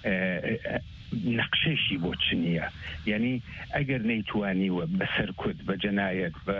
نەقشەشی بۆ چنیە یعنی ئەگەر نەیتوانیوە بەسەر کورد بە جەنایەت بە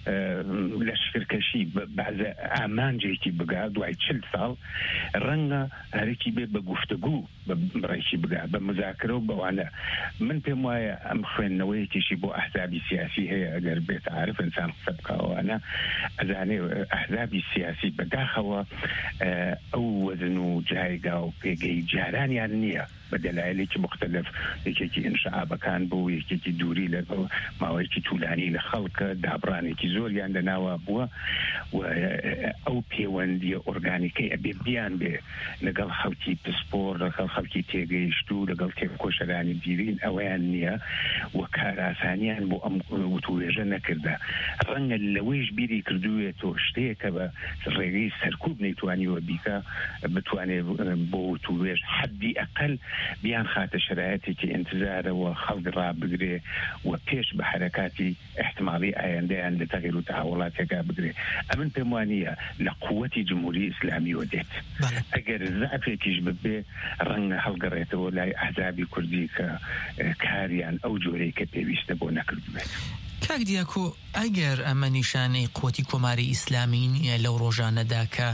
لەشکرکەشی بەعزە ئامانجێکی بگا دوای 40 ساڵ ڕەنگە هەرێکی بێ بە گوفتەگوو بڕێکی بگا بە مذاکرە و بەوانە من پێم وایە ئەم خوێندنەوەیەکیشی بۆ ئەحزابی سیاسی هەیە ئەگەر بێت عارف ئینسان قسە بکەوانە ئەزانێ ئەحزابی سیاسی بەداخەوە ئەو وەزن و جایگا و پێگەی جارانیان نییە بە دەلایلێکی مختلف یەکێکی ئینشعابەکان بوو یەکێکی دووری لە ماوەیەکی توولانی لە خەڵکە دابڕانێکی زۆریان لەناوە بووە و ئەو پەیوەندیە ئۆرگانیکەی ئەبێ بیان بێ لەگەڵ خەڵکی پسپۆر لەگەڵ خەڵکی تێگەیشت و لەگەڵ تێکۆشەرانی دیرین ئەویان نییە و کاراسانیان بۆ ئەم وتوێژە نەکردە ڕەنگە لەوەیش بیری کردوێتەوە شتەیەکە بە ڕێگەی سەرکوب نەیتوانیوە بیکە بتوانێت بۆ وتوێژ حەدی ئەقل بیان خاتە شرایەتێکی ئینتزارەوە خەڵک ڕابگرێ و پێش بە حرەکاتی احتمالی ئایندەیان لە تەغییر و تەحوڵاتێکا بگرێ ئەمن پێم وانییە لە قووەتی جمهوری ئیسلامیەوە دێت ئەگەر زعفێکیش ببێ ڕەنگە هەڵگەڕێتەوە لای ئەحزابی کوردی کە کاریان ئەو جۆرەی کە پێویستە بۆ نەکردوێت.
کاک دیاکۆ ئەگەر ئەمە نیشانەی قوتی کۆماری ئیسلامی نیە لەو ڕۆژانەدا کە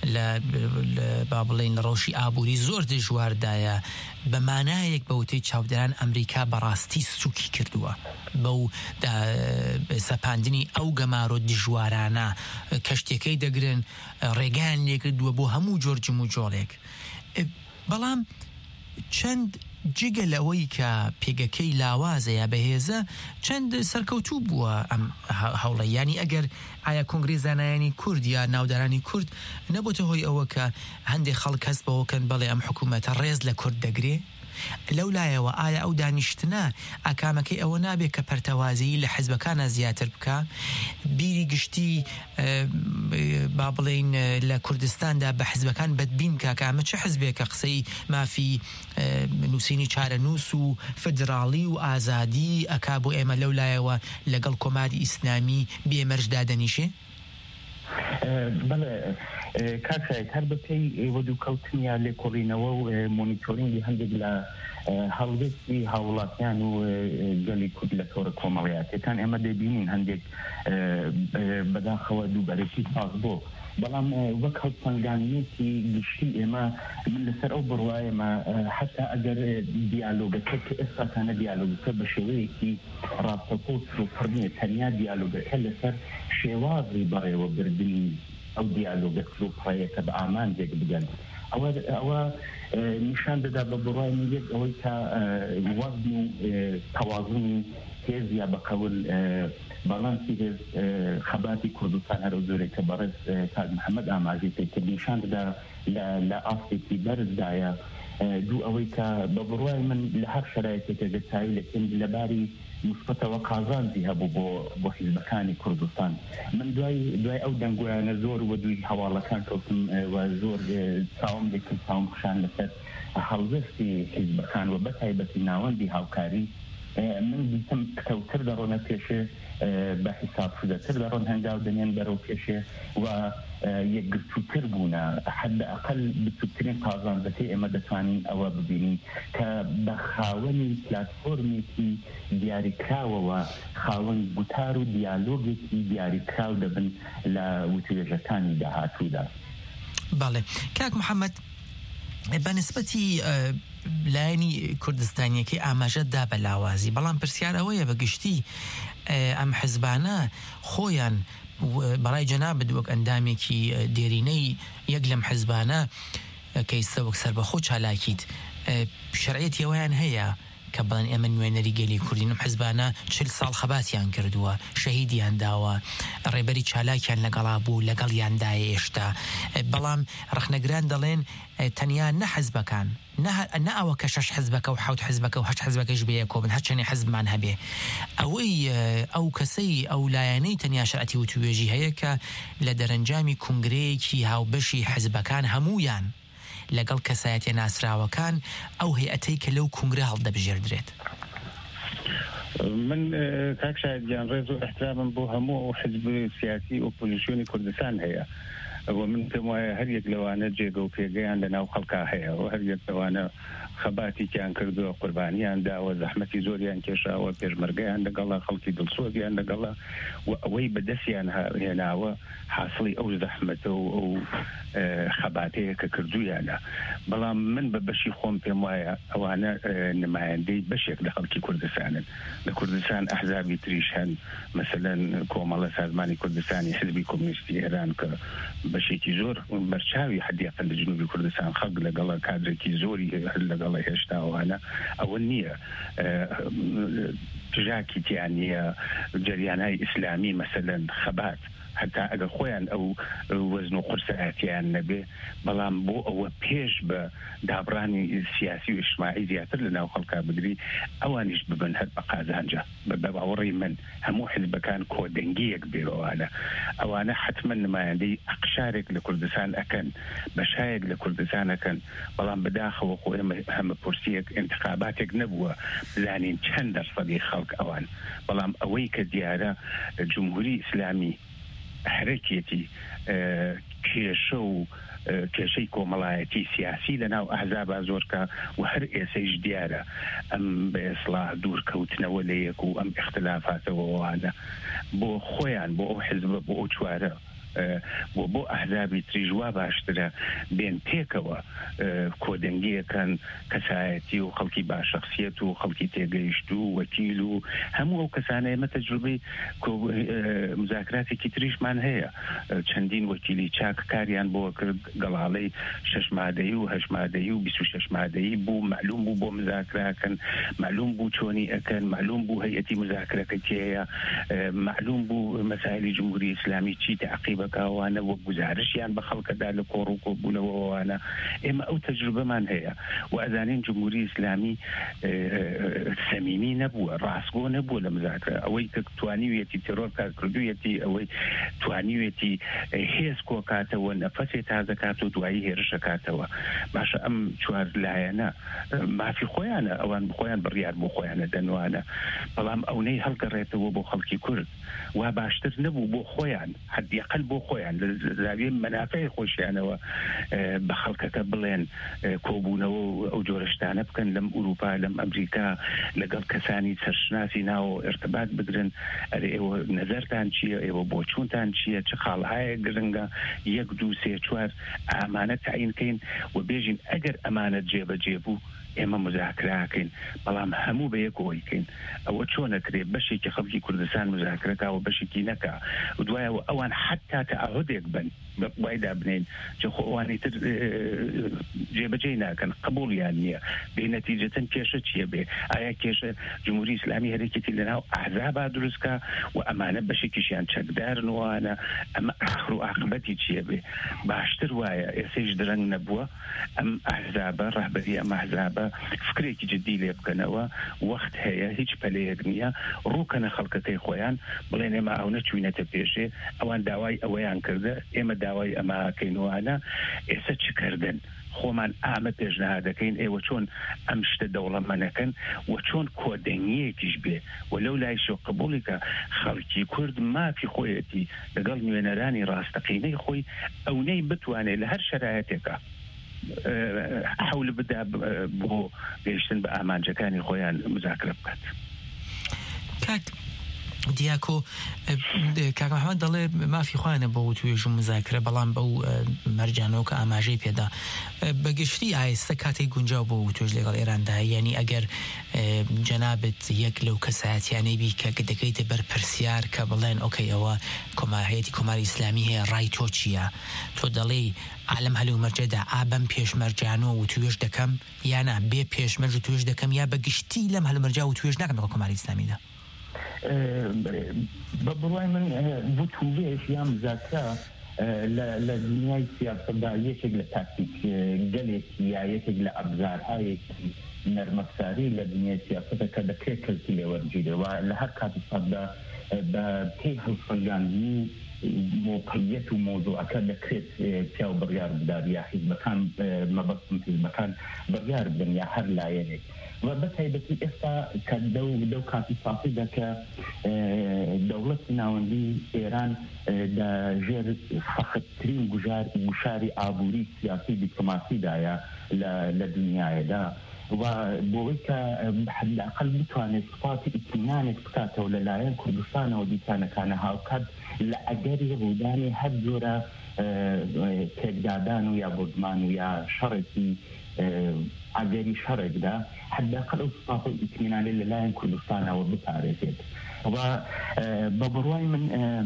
با بڵێن لە ڕەوشی ئابووری زۆر دژواردایە بە مانایەک بە وتەی چاودێران ئەمریکا بەڕاستی سووکی کردووە بەو سەپاندنی ئەو گەمارۆ دژوارانە کەشتەکەی دەگرن ڕێگەیان لێکردووە بۆ هەموو جۆرجم و جۆڵێک بەڵام چەند جگە لەوەی کە پێگەکەی لاوازە یا بەهێزە چەند سەرکەوتوو بووە ئەم هەوڵە ینی ئەگەر ئایا کۆنگرێ زانایانی کورد یا ناودارانی کورد نەبووتە هۆی ئەوە کە هەندێک خەڵک کەس بەوەکەن بەڵێ ئەم حکوومەتە ڕێز لە کورد دەگرێ لەولایەوە ئایا ئەو دانیشتنە ئاکامەکەی ئەوە نابێت کە پەرتەوازی لە حیزبەکانە زیاتر بکە بیری گشتی با بڵێن لە کوردستاندا بە حیزبەکان بەدبین کە کامە چه حیزبێکە قسەی مافی نووسینی چارەنووس و فدراڵی و ئازادی ئەکا بۆ ئێمە لەولایەوە لەگەڵ کۆماری ئیسلامی بێمەرجدا دەنیشێ؟
بەڵێ کاکایك هەر بەپێی ئێوە دووکەوتنیا لێکۆڵینەوە و مۆنیتۆرینگی هەندێک لە هەڵوێستی هاوڵاتیان و گەلی کورد لە تۆڕە کۆمەڵایەتەکان ئێمە دەبینین هەندێک بەداخەوە دووبەرێکی ساز بۆ بەڵام وەک هەڵپەنگانیەتی گشتی ئێمە من لەسەر ئەو بڕواایەمە حتا ئەگەر دیالۆگەکە کە ئێستاکانە دیالۆگەکە بە شێوەیەکی ڕاستەقۆ و پڕنیە تەنیا دیالۆگەکە لەسەر شێوازی بەڕێوە بردننی ئەو دیالۆگە کلوپڕەیەکە بە ئامانجێک بگەن ئەوە نیشان دەدا بە بڕای یەک ئەوەی تا وەزن و تەوازنی هێز یا بەقەول باڵانسی هێز خەباتی کوردستان هەرە زۆرێکە بەڕێز کاک محەممەد ئاماژی پێکرد نیشان دەدا لە ئاستێکی بەرزدایە دوو ئەوەی کە بە بڕای من لە هەر شرایەتێکە گەتایی لەکن لەباری مثبتەوە قازانجی هەبوو بۆ حیزبەکانی کوردستان من دوای ئەو دەنگویانە زۆر و دوی هەواڵەکان کەوتم و زۆر چاوم لێکم چاوم خشان لەسەر هەڵوێستی حیزبەکان و بەتایبەتی ناوەندی هاوکاری من دیتم کەوتر دەڕۆنە پێشێ بە حساب شدەتر دەڕۆن هەنگاو دەنێن بەرەو پێشێ و یەکگرتووتر بوونە حد ئەقل بچووترین قازانجەکەی ئێمە دەتوانین ئەوە ببینین کە بە خاوەنی پلاتفۆرمێکی دیاریکراوەوە خاوەن گوتار و دیالۆگێکی دیاریکراو دەبن لە وتوێژەکانی داهاتوودا.
بەڵێ کاک محەممەد بەنسبەتی لایەنی کوردستانیەکەی ئاماژەتدا بە لاوازی بەڵام پرسیارەوەیە بە گشتی ئەم حزبانە خۆیان بەڕای جەنابەت وەک ئەندامێکی دێرینەی یەک لەم حزبانە کەیسە وەک سەربەخۆ چالاکیت شەرعەتی ئەویان هەیە کە بڵێن ئێمە نوێنەری گەلی کوردین حزبانە 40 ساڵ خەباتیان کردووە شەهیدیان داوە ڕێبەری چالاکیان لەگەڵا بوو لەگەڵیاندایە ئێشتا بەڵام ڕخنەگران دەڵێن تەنیا نە حزبەکان نە ئەوە کە 6 حزبەکە و 7 حزبەکە و 8 حزبەکەش بێ کۆبن هەرچەنی حزبمان هەبێ ئەوەی ئەو کەسەی ئەو لایەنەی تەنیا شەرعەتی وتوێژی هەیە کە لە دەرەنجامی کنگرەیەکی هاوبەشی حزبەکان هەموویان لەگەڵ کەسایەتە ناسراوەکان ئەو هەیئەتەی کە لەو کنگرە هەڵدەبژێردرێت.
من کاک شایدیان ڕێز و احترامم بۆ هەموو حزب سیاسی ئۆپۆزیسیۆنی کوردستان هەیە و من پێم وایە هەر یەک لەوانە جێگە و پێگەیان لەناو خەڵکا هەیە و هەر یەک لەوانە خەباتێکیان کردووە قوربانیان داوە زەحمەتی زۆریان کێشاوە پێشمەرگەیان لەگەڵا خەڵکی دڵسۆزیان لەگەڵا و ئەوەی بەدەستیان هێناوە حاصڵی ئەو زەحمەتە و ئەو خەباتەیە کە کردویانە بەڵام من بە بەشی خۆم پێم وایە ئەوانە نمایەندەی بەشێک لە خەڵکی کوردستانن لە کوردستان ئەحزابی تریش هەن مەسەلەن کۆمەڵە سازمانی کوردستانی حزبی کۆمونیستی ئێران کە بەشێکی زۆر بەرچاوی حدیقە لە جنوبی کوردستان خەڵک لەگەڵا کادرێکی زۆری لەگەڵ هێشتا ئەوانە ئەوە نییە پژاکی تیان نیە جەریانای ئیسلامی مەسەلەن خەبات حتا ئەگەر خۆیان ئەو وەزن و قورسەتیان نەبێ بەڵام بۆ ئەوە پێش بە دابڕانی سیاسی و اجتماعی زیاتر لە ناو خەڵکا بگری ئەوانیش ببن هەر بە قازانجە بە باوەڕی من هەموو حزبەکان کۆدەنگیەک بێەوانە ئەوانە حتمما نمایەندەی ئەقشارێک لە کوردستان ئەکەن بەشایەک لە کوردستان ئەکەن بەڵام بەداخەوە خۆ هەمە پرسیەک انتخاباتێک نەبووە بزانین چەند دەرسەدی خەڵک ئەوان بەڵام ئەوەی کە دیارە جمهوری ئیسلامی حرەکێتی کێشە و کێشەی کۆمەڵایەتی سیاسی لەناو ئەحزابا زۆرکە و هەر ئێسەیش دیارە ئەم بە ئێسڵاح دوورکەوتنەوە لە یەک و ئەم اختلافاتەوەوانە بۆ خۆیان بۆ ئەو حزبە بۆ ئەو چوارە بۆ ئەحزابی تریژوا باشترە بێن پێکەوە کۆدەنگیەکەن کەسایەتی و خەڵکی باشەخسیەت و خەڵکی تێگەیشت و وەکیل و هەموو ئەو کەسانە ئێمە تەجروبەی مزاکراتێکی تریشمان هەیە چەندین وەکیلی چاک کاریان بۆ کرد گەڵاڵەی 6 مادەیی و 8 مادەیی و 26 مادەیی بوو معلوم بوو بۆ مزاکراکەن معلوم بوو چۆنی ئەکەن معلوم بوو هەیئەتی مزاکرەکە کێیە معلوم بوو مەسائلی جمهوری ئیسلامی چی تعقیب بەکوانە وە گزارشیان بە خەڵکەدا لە کۆڕ و کۆبوونەوەوانە ئێمە ئەو تەجروبەمان هەیە و ئەزانین جمهوری ئیسلامی سەمیمی نەبووە ڕاستگۆ نەبووە لە مزاکرە ئەوەی کە توانیوێتی تێرۆر کردوویەتی ئەوەی توانیوێتی هێز کۆکاتەوە نەفەسێ تازەکات و دوایی هێرشەکاتەوە باشە ئەم چوار لایەنە مافی خۆیانە ئەوان بخۆیان بڕیار بۆ خۆیانە دەنوانە بەڵام ئەوەی هەڵگەڕێتەوە بۆ خەڵکی کورد وا باشتر نەبوو بۆ خۆیان حدیقل بۆ خۆیان لە زاویە مەنافعی خۆشیانەوە بە خەڵکەکە بڵێن کۆبوونەوە ئەو جۆرە شتانە بکەن لەم ئوروپا لەم ئەمریکا لەگەڵ کەسانی سەرشناسی ناو ارتباط بگرن ئەرێ ئێوە نەزەرتان چییە ئێوە بۆچوونتان چییە چه خاڵهایە گرنگە 1 2 3 4 ئامانە تعینکەین و بێژین ئەگەر ئەمانە جێبەجێ بوو ئێمە مزاکراکەین بەڵام هەموو بە یەکەوەیکەین ئەوە چۆنەکرێ بەشێکی خەڵکی کوردستان مزاکرەکەوە بەشێکی نەکا و دوایەوە ئەوان حتا تەعهودێک بن بە وایدا بنین چ خۆ ئەوانەی تر جێبەجێ ناکەن قبوڵیان نییە بێنەتیجەتەن کێشە چییە بێ ئایا کێشە جمهوری ئیسلامی هەرێکێتی لەناو ئەحزابا دروستکە و ئەمانە بەشێکیشیان چەکدارن وانە ئەمە ئاخر و عاقبەتی چییە بێ باشتر وایە ئێسەیش درەنگ نەبووە ئەم ئەحزابە ڕەهبەری ئەم ئەحزابە فکرێکی جدی لێ بکەنەوە وەخت هەیە هیچ پەلەیەک نییە ڕووکەنە خەڵکەکەی خۆیان بڵێن ئێمە ئەو نەچوینەتە پێشێ ئەوان داوای ئەوەیان کردە ئێمە داوای ئەماکەینوانە ئێستا چکردن خۆمان ئامە پێشنهاد دەکەین ئێوە چۆن ئەم شتە دەوڵەمەنەکەن و چۆن کۆدەنگیەکیش بێ و لەو لایشەوە قبوڵی کە خەڵکی کورد مافی خۆیەتی لەگەڵ نوێنەرانی ڕاستەقینەی خۆی ئەونەی بتوانێت لە هەر شەرایەتێکە حول بدا بۆ گەیشتن بە ئامانجەکانی خۆیان مزاکرە بکات.
دیاکۆ کاک محەممەد دەڵێ مافی خوانە بۆ توێژ و مزاکرە بەڵام بەو مەرجانەوە کە ئاماژەی پێدا بەگشتی ئایستە کاتێک گونجاو بۆ توێژ لەگەڵ ئێراندا یعنی ئەگەر جەنابەت یەک لەو کەسایەتیانەی بی کە دەکەیتە بەر پرسیار کە بڵێن ئۆکەی ئەوە کۆمارهەیەتی کۆماری ئیسلامی هەیە ڕای تۆ چییە تۆ دەڵێ عالم هەلو مەرجەدا ئابم پێشمەرجانەوە و توێژ دەکەم یانە بێ پێشمەرج و توێژ دەکەم یا بەگشتی لەم هەلومەرجا و توێژ ناکەم لەگەڵ کۆماری ئیسلامیدا
بە بڕوای من بۆ توێژ یا مزاکرە لە دنیای سیاسەتدا یەکێک لە تاکتیک گەلێکی یا یەکێک لە ئەبزارهایەکی نەرمەفزاری لە دنیای سیاسەتە کە دەکرێت کەلکی لێوەرگیرەوە لە هەر کاتی سەددا بە پێی هەڵسەنگاندنی موقعیت و مۆزوعەکە دەکرێت پیاو بڕیار بدات یا حیزبەکان مەبەستم حیزبەکان بڕیار بدەن یا هەر لایەنێک و بەتایبەتی ئێستا کە دەو کاتی ساسیدا کە دەوڵەتی ناوەندی ئێران ژێر فەخەتترین گوشاری ئابووری سیاسی دیپلۆماسیدایە لە دنیایەدا و بۆی کە حداقل بتوانێت سوپاتی ئیتمینانێک بکاتەوە لەلایەن کوردستانەوە دیسانەکانە هاوکات لە ئەگەری ڕوودانی هەر جۆرە تێکدادان و یا بۆزمان و یا شەڕێکی ئەگەری شەڕێکدا حداقل ئەو سوپاتی ئیتمینانێ لەلایەن کوردستانەوە بپارێتێت و بە بڕوای من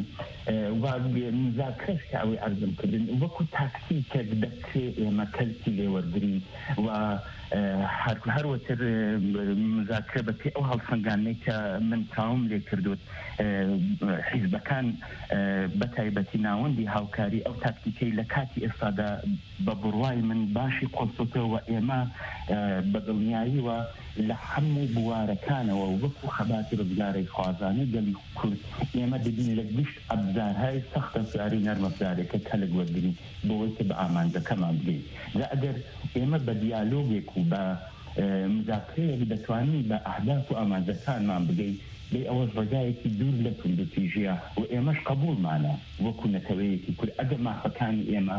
مزاکرەش کە ئەوەی عەرزم کردن وەکو تاکتیکێک دەکرێت ئێمە کەلکی لێوەرگرین و هەروەتر مزاکرە بەپێی ئەو هەڵسەنگانەی کە من تاوم لێ کردوت حیزبەکان بەتایبەتی ناوەندی هاوکاری ئەو تاکتیکەی لە کاتی ئێستادا بە بڕوای من باشی قۆڵسۆتەوە ئێمە بەدڵنیاییوە لە هەموو بوارەکانەوە وەکو خەباتی ڕزگارەی خوازانە گەلی کورد ئێمە دەبین لە گشت ئەبزارهای سەختە زاری نەرمەفزارێکە کەلک وەرگرین بۆی کە بە ئامانجەکەمان بگەین جا ئەگەر ئێمە بە دیالۆگێک و بە مزاکرەیەک دەتوانین بە ئەهداف و ئامانجەکانمان بگەین بێ ئەوەش ڕێگایەکی دوور لە توندوتیژیە و ئێمەش قبوڵمانە وەکو نەتەوەیەکی کورد ئەگەر مافەکانی ئێمە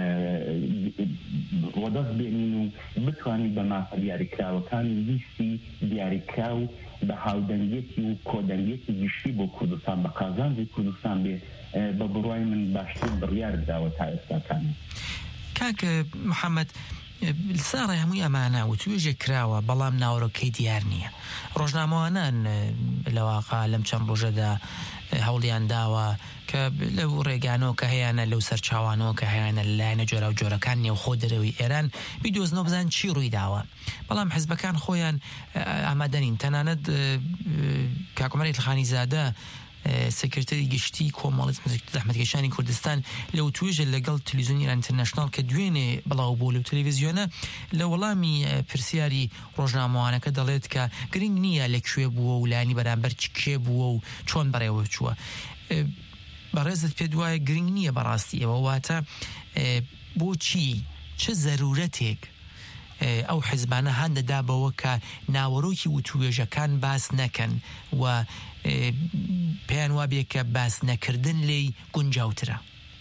وەدەست بێنین و بتوانین بە مافە دیاریکراوەکانی ویستی دیاریکراو بە هاودەنگێتی و کۆدەنگێتی گشتی بۆ کوردستان بە قازانجی کوردستان بێ بە بڕوای من باشتر بڕیار بداوە تا ئێستاکانی.
کاک محەممەد ساڕی هەمووی ئەمانە و توێژێک کراوە بەڵام ناوەڕۆکەی دیار نییە ڕۆژنامەوانان لەواقع لەم چەند ڕۆژەدا هەوڵیان داوە کە لەو ڕێگانەوە کە هەیەە لەو سەرچاوانەوە کە هەیەە لەلایەنە جۆرە و جۆرەکان نێوخۆ دەرەوەی ئێران بیدۆزنەوە بزان چی ڕووی داوە بەڵام حیزبەکان خۆیان ئامادەنین تەنانەت کاکۆمەری خانی زادە سکرتەری گشتی کۆمەڵی زەحمەتکێشانی کوردستان لەو توێژە لەگەڵ تەلەڤیزیۆنی ئیران ئینتەرنەشناڵ کە دوێنێ بڵاو بۆ لەو تەلەڤیزیۆنە لە وەڵامی پرسیاری ڕۆژنامەوانەکە دەڵێت کە گرنگ نییە لەکوێ بووە و لانی بەرامبەر کێ بووە و چۆن بەڕێوە چووە بەڕێزت پێ دوایە گرنگ نییە بەڕاستی ئەوە واتە بۆچی چه زەرورەتێک ئەو حیزبانە هەندەدا بەوە کە ناوەڕۆکی و توێژەکان باس نەکەن و پێیان وابێ کە باس نەکردن لێی گونجاوترە.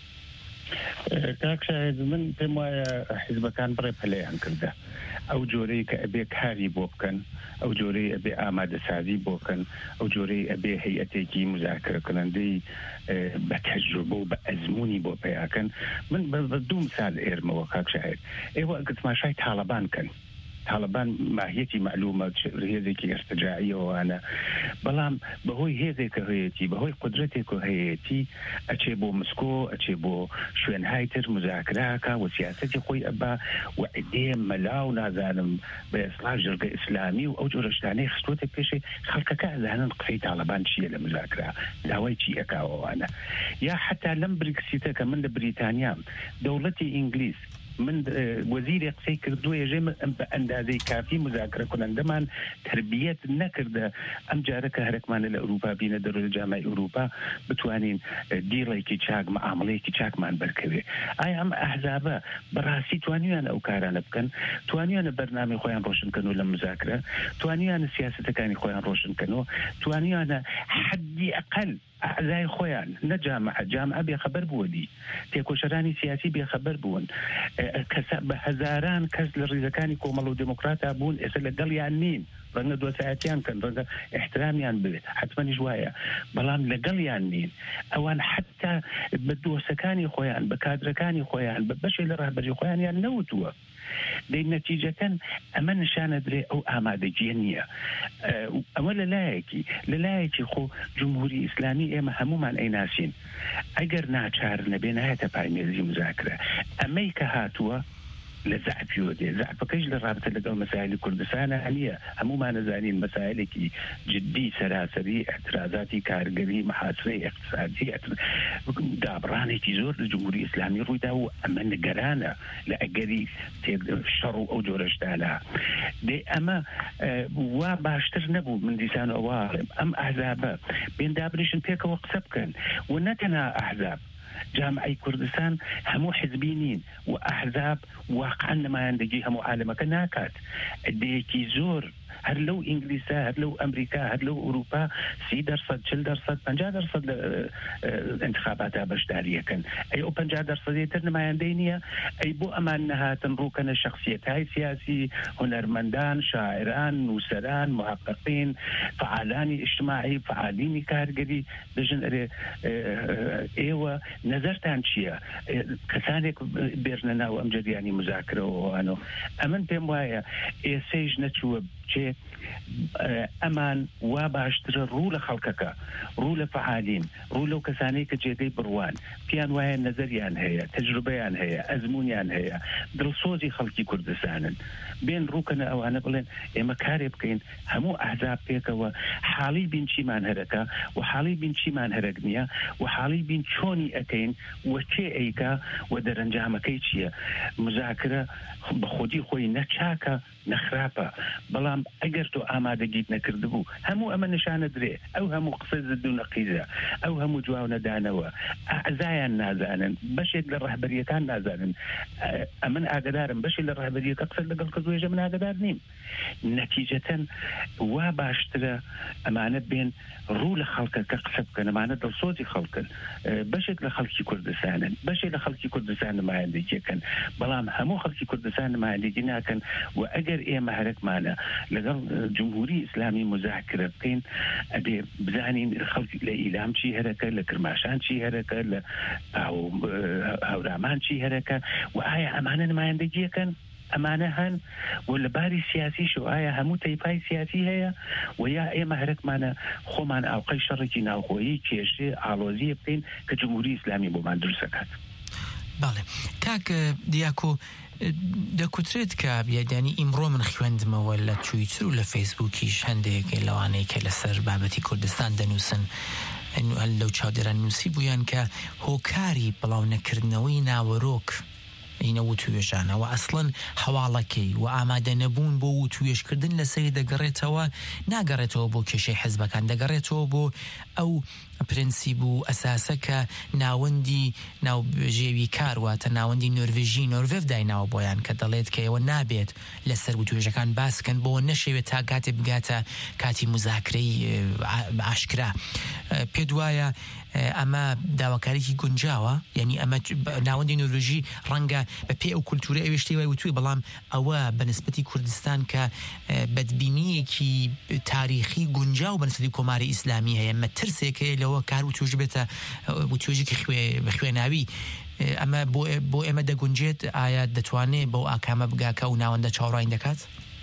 کاک شاهد من پێم وایە حیزبەکان بڕێ پەلەیان کردە ئەو جۆرەی کە ئەبێ کاری بۆ بکەن ئەو جۆرەی ئەبێ ئامادەسازی بۆ بکەن ئەو جۆرەی ئەبێ هەیئەتێکی مزاکرەکردنەندەی بە تەجروبە و بە ئەزمموی بۆ پێیاکەن من بە دوو مثال ئێرمەوە کاک شاهد ئێوە تماشای تاالبان کەن تاالبان ماهیەتی معلومە هێزێکی ئەستجاعیەوەوانە بەڵام بەهۆی هێزێکە هەیەی بەهۆی قدرەتێک و هەیەی ئەچێ بۆ مسکۆ ئەچێ بۆ شوێنهای تر مزاکراکە و سیاسەتی خۆی ئەبا و ئەدێ مەلاو نازانم بە ئێسلاح ژەرگە ئیسلامی و ئەو جۆرە شتانەی خستوەتە پێشێ خەڵکەکە ئەزانن قسەی تاالبان چییە لە مزاکرا داوای چی ئەکاوەوانە یا حتا لەم بریکسیتە کە من لە بریتانیام دەوڵەتی ئینگلیز من وەزیری قسەی کردووە ێژێ بە ئەندازەی کافی مزاکرە کنەندەمان تربیەت نەکردە ئەم جارەکە هەرێکمانە لە ئەوروپا بینە دەرۆ لە جامای ئەوروپا بتوانین دیڵێکی چاک مەعاملەیەکی چاکمان بەرکەوێ ئایا ئەم ئەحزابە بەڕاستی توانیویانە ئەو کارانە بکەن توانیویانە بەرنامەی خۆیان ڕۆشنکەنەوە لە مزاکرە توانیویانە سیاسەتەکانی خۆیان ڕۆشنکەنەوە توانیویانە حەدی ئەقل ئەعزای خۆیان نەجامعە بێخەبەر بوونی تێکۆشەرانی سیاسی بێخەبەر بوون بە هەزاران کەس لە ڕیزەکانی کۆمەڵ و دموکراتا بوون ئێستا لەگەڵیان نین ڕەنگە دۆسایەتیان کەن ڕەنگە احترامیان بێت حتمەنیش وایە بەڵام لەگەڵیان نین ئەوان حتا بە دۆسەکانی خۆیان بە کادرەکانی خۆیان بە بەشێ لە ڕاهبەری خۆیانیان نەوتووە دەی نەتیجەکەن ئەمە نیشانە درێ ئەو ئامادەجیە نییە ئەوە لەلایەکی خۆ جمهوری ئیسلامی ئێمە هەمومان ئەیناسین ئەگەر ناچار نەبێ نایەتە پایمێزی مزاکرە ئەمەی کە هاتووە لە زعفیۆ دێ زعفەکەش لە ڕابطە لەگەڵ مەسایلی کوردستانە هەنیە هەمومان نەزانین مەسایلێکی جدی سەراسەری ئەترازاتی کارگەری محاسبەی اقتصادی دابڕانێکی زۆر لە جمهوری ئیسلامی ڕوویدا و ئەمە نیگەرانە لە ئەگەری شەڕ و ئەو جۆرەشتانە دێ ئەمە وا باشتر نەبوو من دیسان ئەوواڵێم ئەم ئەحزابە بێندابنیشن پێکەوە قسە بکەن و نەتەنها ئەحزاب جامعی کوردستان هەموو حزبی نین و ئەحزاب واقعا نمایندگی هەموو عالمەکە ناکات ئەدەیەکی زۆر هەر لەو ئینگلیسا هەر لەو ئەمریکا هەر لەو ئوروپا 30% 40% 50% لە انتخاباتا بەشداریەکەن ئەی ئەو 50% تر نمایندەی نییە ئەی بۆ ئەمان نەهاتن ڕووکەنە شخصیەتهای سیاسی هونەرمەندان شاعران نووسەران محققین فعالانی اجتماعی فعالینی کارگەری دەژن ئێوە نەزەرتان چییە کەسانێک بێژنە ناو ئەم جەریانی مزاکرەوەوانەوە ئەمن پێم وایە ئێسەیش نەچووە چێ ئەمان وا باشترە ڕوو لە خەڵکەکە ڕوو لە فعالین ڕوو لەو کەسانەی کە جێگەی بڕوان پیان وایە نەزەریان هەیە تەجروبەیان هەیە ئەزمونیان هەیە دڵسۆزی خەڵکی کوردستانن بێن ڕووکەنە ئەوانە بڵێن ئێمە کارێ بکەین هەموو ئەحزاب پێکەوە حاڵی بین چیمان هەرەکە و حاڵی بین چیمان هەرەک نییە و حاڵی بین چۆنی ئەەکەین و چێ ئەیکا و دەرەنجامەکەی چییە مزاکرە بە خودی خۆی نەچاکە نەخراپە بەڵام ئەگەر تۆ ئامادەگیت نەکردبوو هەموو ئەمە نیشانە درێ ئەو هەموو قسە زد و نەقیزە ئەو هەموو جواو نەدانەوە ئەعزایان نازانن بەشێک لە ڕەهبەریەکان نازانن ئەمن ئاگدارم بەشی لە ڕەهبەریەکە قسە لەگەڵ کردوێژە من ئاگدار نیم نەتیجەتەن وا باشترە ئەمانە بێن ڕوو لە خەڵکەکە قسە بکەن ئەمانە دڵسۆزی خەڵکن بەشێک لە خەڵکی کوردستانن بەشێک لە خەڵکی کوردستان نمایندگیەکەن بەڵام هەموو خەڵکی کوردستان نمایندگی ناکەن و ئەگەر ئێمە هەرێکمانە لەگەڵ جمهوری ئیسلامی مزاکرە بکەین ئەبێ بزانین خەڵکی لە ئیلام چی هەرەکە لە کرماشان چی هەرەکە لە هەورامان چی هەرەکە و ئایا ئەمانە نمایندگیەکەن ئەمانە هەن و لە باری سیاسیش و ئایا هەموو تەیپای سیاسی هەیە و یا ئێمە هەرێکمانە خۆمان ئاوقەی شەڕێکی ناوخۆیی کێشێ ئاڵۆزیە بکەین کە جمهوری ئیسلامی بۆمان دروستەکات.
باڵێ کاک دیاکۆ دەکوترێت کە بیادانی ئیمڕۆ من خوێندمەوە لە تویتر و لە فەیسبووکیش هەندێک لەوانەیە کە لەسەر بابەتی کوردستان دەنووسن لەو چاودێران نووسی بوویان کە هۆکاری بڵاو نەکردنەوەی ناوەڕۆک اینە وتوێژانەوە ئەسڵن هەواڵەکەی و ئامادە نەبوون بۆ وتوێژکردن لەسەری دەگەڕێتەوە ناگەڕێتەوە بۆ کێشەی حیزبەکان دەگەڕێتەوە بۆ ئەو پرینسیب و ئەساسە کە ناوەندی ناوژێوی کارواتە ناوەندی نۆروێژ دایناوە بۆیان کە دەڵێت کە ئێوە نابێت لەسەر وتوێژەکان باسکەن بۆ نەشێوێت تا کاتێ بگاتە کاتی مزاکرەی ئاشکرا. پێ وایە ئەمە داواکارێکی گونجاوە، یعنی ئەمە ناوەندی نۆروێژی ڕەنگە بە پێ ئەو کولتورە ئەوێشتەی وای وتوی، بەڵام ئەوە بە نسبەتی کوردستان کە بەدبینیەکی تاریخی گونجاو بە نسبەتی کۆماری ئیسلامی هەیە، مە ترسێکە لەوە کار وتوێژ بێتە وتوێژێکی خوێناوی. ئەمە بۆ ئێمە دەگونجێت، ئایا دەتوانێت بەو ئاکامە بگاکە و ناوەندە چاوەڕوانی دەکات؟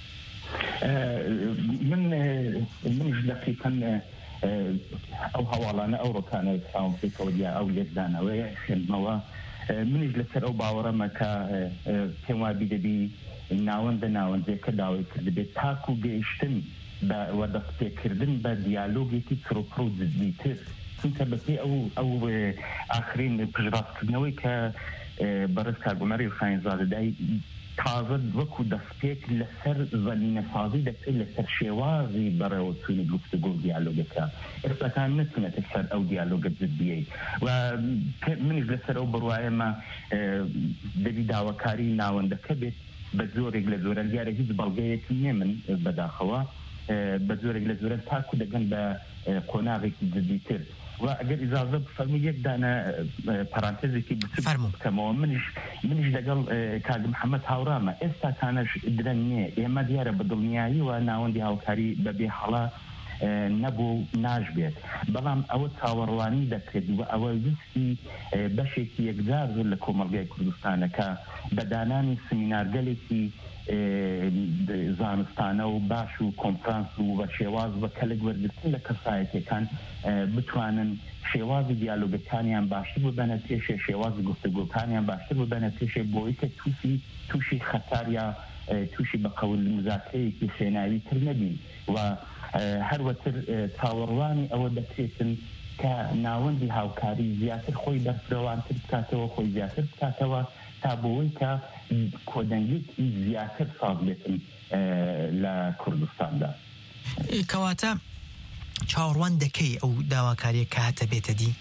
منش دقیقاً ئەو هەواڵانە ئەو ڕۆکانە ساومپێکەوەیا ئەو لێکدانەوەی خوێندمەوە منیش لەسەر ئەو باوەڕەمە کە پێم وابی دەبی ناوەندێکە داوای کرد بێت تاکو گەیشتن بە دەستپێکردن بە دیالۆگێکی چڕوپڕ و جددیتر، چونکە بەپێ ئەو ئاخرین پژڕاستکردنەوەی کە بەڕێز کارگومەری خاینزادەدای تازە وەکو دەستپێک لەسەر زەمینەسازی دەکرێت لەسەر شێوازی بەڕێوەچوونی گفتوگۆ و دیالۆگەکە ئێستاکان نەچونەتە سەر ئەو دیالۆگە جددیەی و منیش لەسەر ئەو بڕوایەمە دەبی داواکاری ناوەندەکە بێت بە زۆرێک لە زۆرە دیارە هیچ بەڵگەیەکی نییە من بەداخەوە بە زۆرێک لە زۆرە تاکو دەگەن بە قۆناغێکی جددیتر. و ئەگەر ئیجازە بفەرموو یەک دانە پەرانتێزێکی بکەمەوە، منیش لەگەڵ کاک محەممەد هاوڕامە ئێستا کانەش درەنگ نییە، ئێمە دیارە بە دڵنیایی و ناوەندی هاوکاری بەبێ هەڵا نەبوو ناژبێت، بەڵام ئەوە چاوەڕوانی دەکرێت و ئەوە ویستی بەشێکی یەکجار لە کۆمەڵگەی کوردستانەکە بەدانانی سمینارگەلێکی زانستانە و باش و کۆنفرانس و بە شێواز بە کەلک وەرگرتن لە کەسایەتەکان بتوانن شێوازی دیالۆگەکانیان باشتر ببەنە پێشێ، شێوازی گفتوگۆکانیان باشتر ببەنە پێشێ بۆی کە تووشی خەتار یا تووشی بە قەول مزاکرەیەکی خێناوی تر نەبی و هەروەتر چاوەڕوانی ئەوە دەکرێتن کە ناوەندی هاوکاری زیاتر خۆی بەرفرەوانتر بکاتەوە، خۆی زیاتر بکاتەوە تا بۆی کە کۆدەنگێکی زیاتر ساز بێتن لە کوردستاندا.
کەواتە چاوەڕوان دەکەی ئەو داواکاریە کە هاتە بێتە دی؟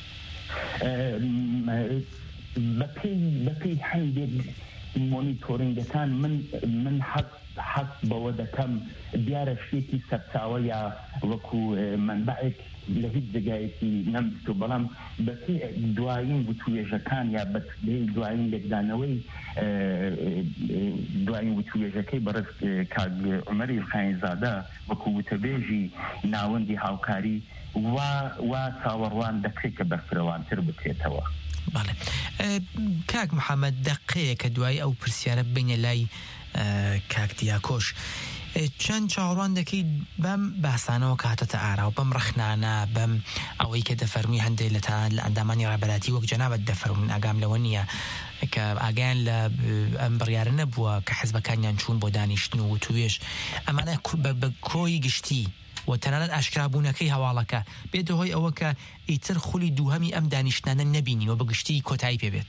بەپێی هەندێک مۆنیتۆرینگەکان من حەز بەوە دەکەم دیارە شتێکی سەرچاوە یا وەکو منبعێک لە هیچ جگایەکی نەمبیست و بەڵام بەپێی دوایین وتوێژەکان یا بەپێی دوایین لێکدانەوەی دوایین وتوێژەکەی بەڕێز کاک عومەری خاینزادە وەکو وتەبێژی ناوەندی هاوکاری وا چاوەڕوان دەکرێت کە بەرفرەوانتر بکرێتەوە.
بەڵێ کاک محەممەد دەقەیە کە دوای ئەو پرسیارە بینە لای کاک دیاکۆش چەند چاوەڕوان دەکەیت بەم باسانەوە کاتەتە ئارا و بەم ڕخنانە بەم ئەوەی کە دەفەرمی هەندێک لە ئەندامانی ڕابەتی وەک جەنابەت دەفەرمون ئاگام لەوە نییە کە ئاگیان لە ئەم بڕیارە نەبووە کە حیزبەکانیان چوون بۆ دانیشتن و توێش ئەمانە بە کۆی گشتی و تەنانەت ئاشکرابوونەکەی هەواڵەکە بێتە هۆی ئەوە کە ئیتر خولی دووهەمی ئەم دانیشتانە نەبینین و بەگشتی کۆتایی پێبێت.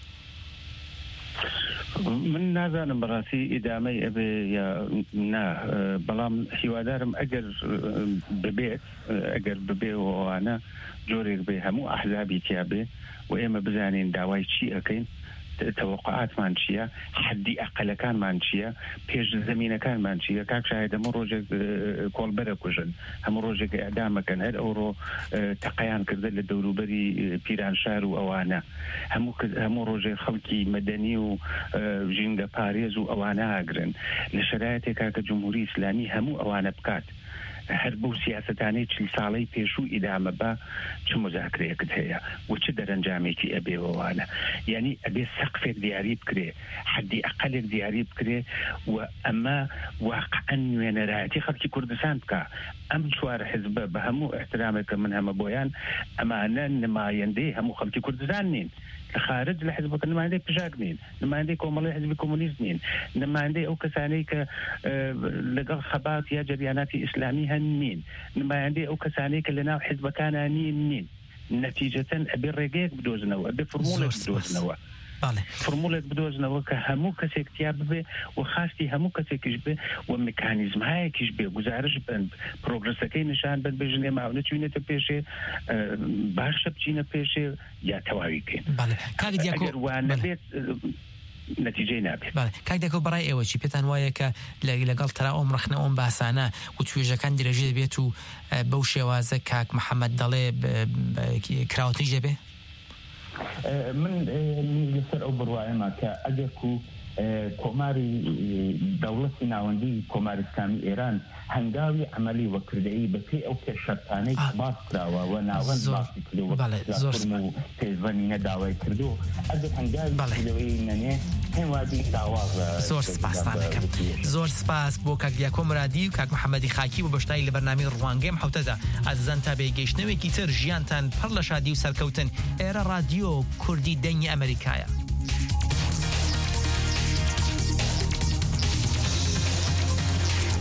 من نازانم بەڕاستی ئیدامەی ئەبێ یا نا، بەڵام هیوادارم ئەگەر ببێ ئەوانە جۆرێک بێ هەموو ئەحزابی تیا بێ و ئێمە بزانین داوای چی ئەەکەین، توقعاتمان چییە، حدی ئەقلەکانمان چییە، پێش زمینەکانمان چییە. کاک شاهید هەموو ڕۆژێک کۆڵبەرە کوژن، هەموو ژێک ئەدامەکەن، هەر ئەوڕۆ تەقەیان کردە لە دەوروبەری پیرانشار و ئەوانە هەموو ڕۆژێک خەڵکی مەدەنی و ژینگە پارێز و ئەوانە ئاگرن لە شەرایەتێکا کە جمهوری ئیسلامی هەموو ئەوانە بکات. هەر بەو سیاسەتانەی 40 ساڵەی پێشوو ئیدامە بە چ مزاکرەیەکت هەیە و چ دەرەنجامێکی ئەبێەوەوانە، یعنی ئەبێ سەقفێک دیاری بکرێ، حدی ئەقلێک دیاری بکرێ و ئەمە واقعەن نوێنەرایەتی خەڵکی کوردستان بکە. ئەم چوارە حیزبە بە هەموو احترامێک کە من هەمە بۆیان ئەمانە نمایەندەی هەموو خەڵکی کوردستان نین، لە خارج لە حیزبەکە نمایەندەی پژاک نین، نمایەندەی کۆمەڵی حیزبی کۆمونیست نین، نمایەندەی ئەو کەسانەی کە لەگەڵ خەبات یا جەریاناتی ئیسلامی هەن نین، نمایەندەی ئەو کەسانەی کە لەناو حیزبەکانە نین. نەتیجەتەن ئەبێ ڕێگەیەک بدۆزنەوە، ئەبێ فورموڵێک بدۆزنەوە.
فرمولێک بدۆزنەوە کە هەموو کەسێکتیا ببێ و خاستی هەموو کەسێکیش بێ و میکانیزم هایەکیش بێ گزارش بن پرۆگرسەکەی نشان بن بێژن ئێمە نەچوینێتە پێشێ باشە بچینە پێشێ یا تەواوی بکەین ئەگەر وانە بێت نتیجەی نابێت.
کاک دەکەوت بەڕای ئێوە چی پێتان وایە کە لەگەڵ تەرا ئەوم ڕخنە ئەوم باسانە و توێژەکان درێژی دەبێت و بەو شێوازە کاک محەممەد دەڵێ کراوەتیش دەبێ؟
من لەسەر ئەو بڕواایەمە کە ئەگەر و کۆماری دەوڵەتی ناوەندی کۆماری ئیسلامی ئێران هەنگاوی عملی وەکردەیی بەپێی ئەو پێشەرتانەی باس کراوە و ناوەند باسی کردو و پێزبەنینە داوای کردو ئەگەر هەنگاوی نەنێ پێم وادی داواز
زۆر سپاسانەکەم زۆر سپاس بۆ کاک دیاکۆ مرادی و کاک محەممەدی خاکی و بەشداری لە بەرنامەی ڕوانگەم حوتەدا ئازان تا بێگەیشتنەوەیکی تر ژیانتان پڕ لە شادی و سەرکەوتن ئێرە رادیۆ کوردی دەنگی ئەمریکایە.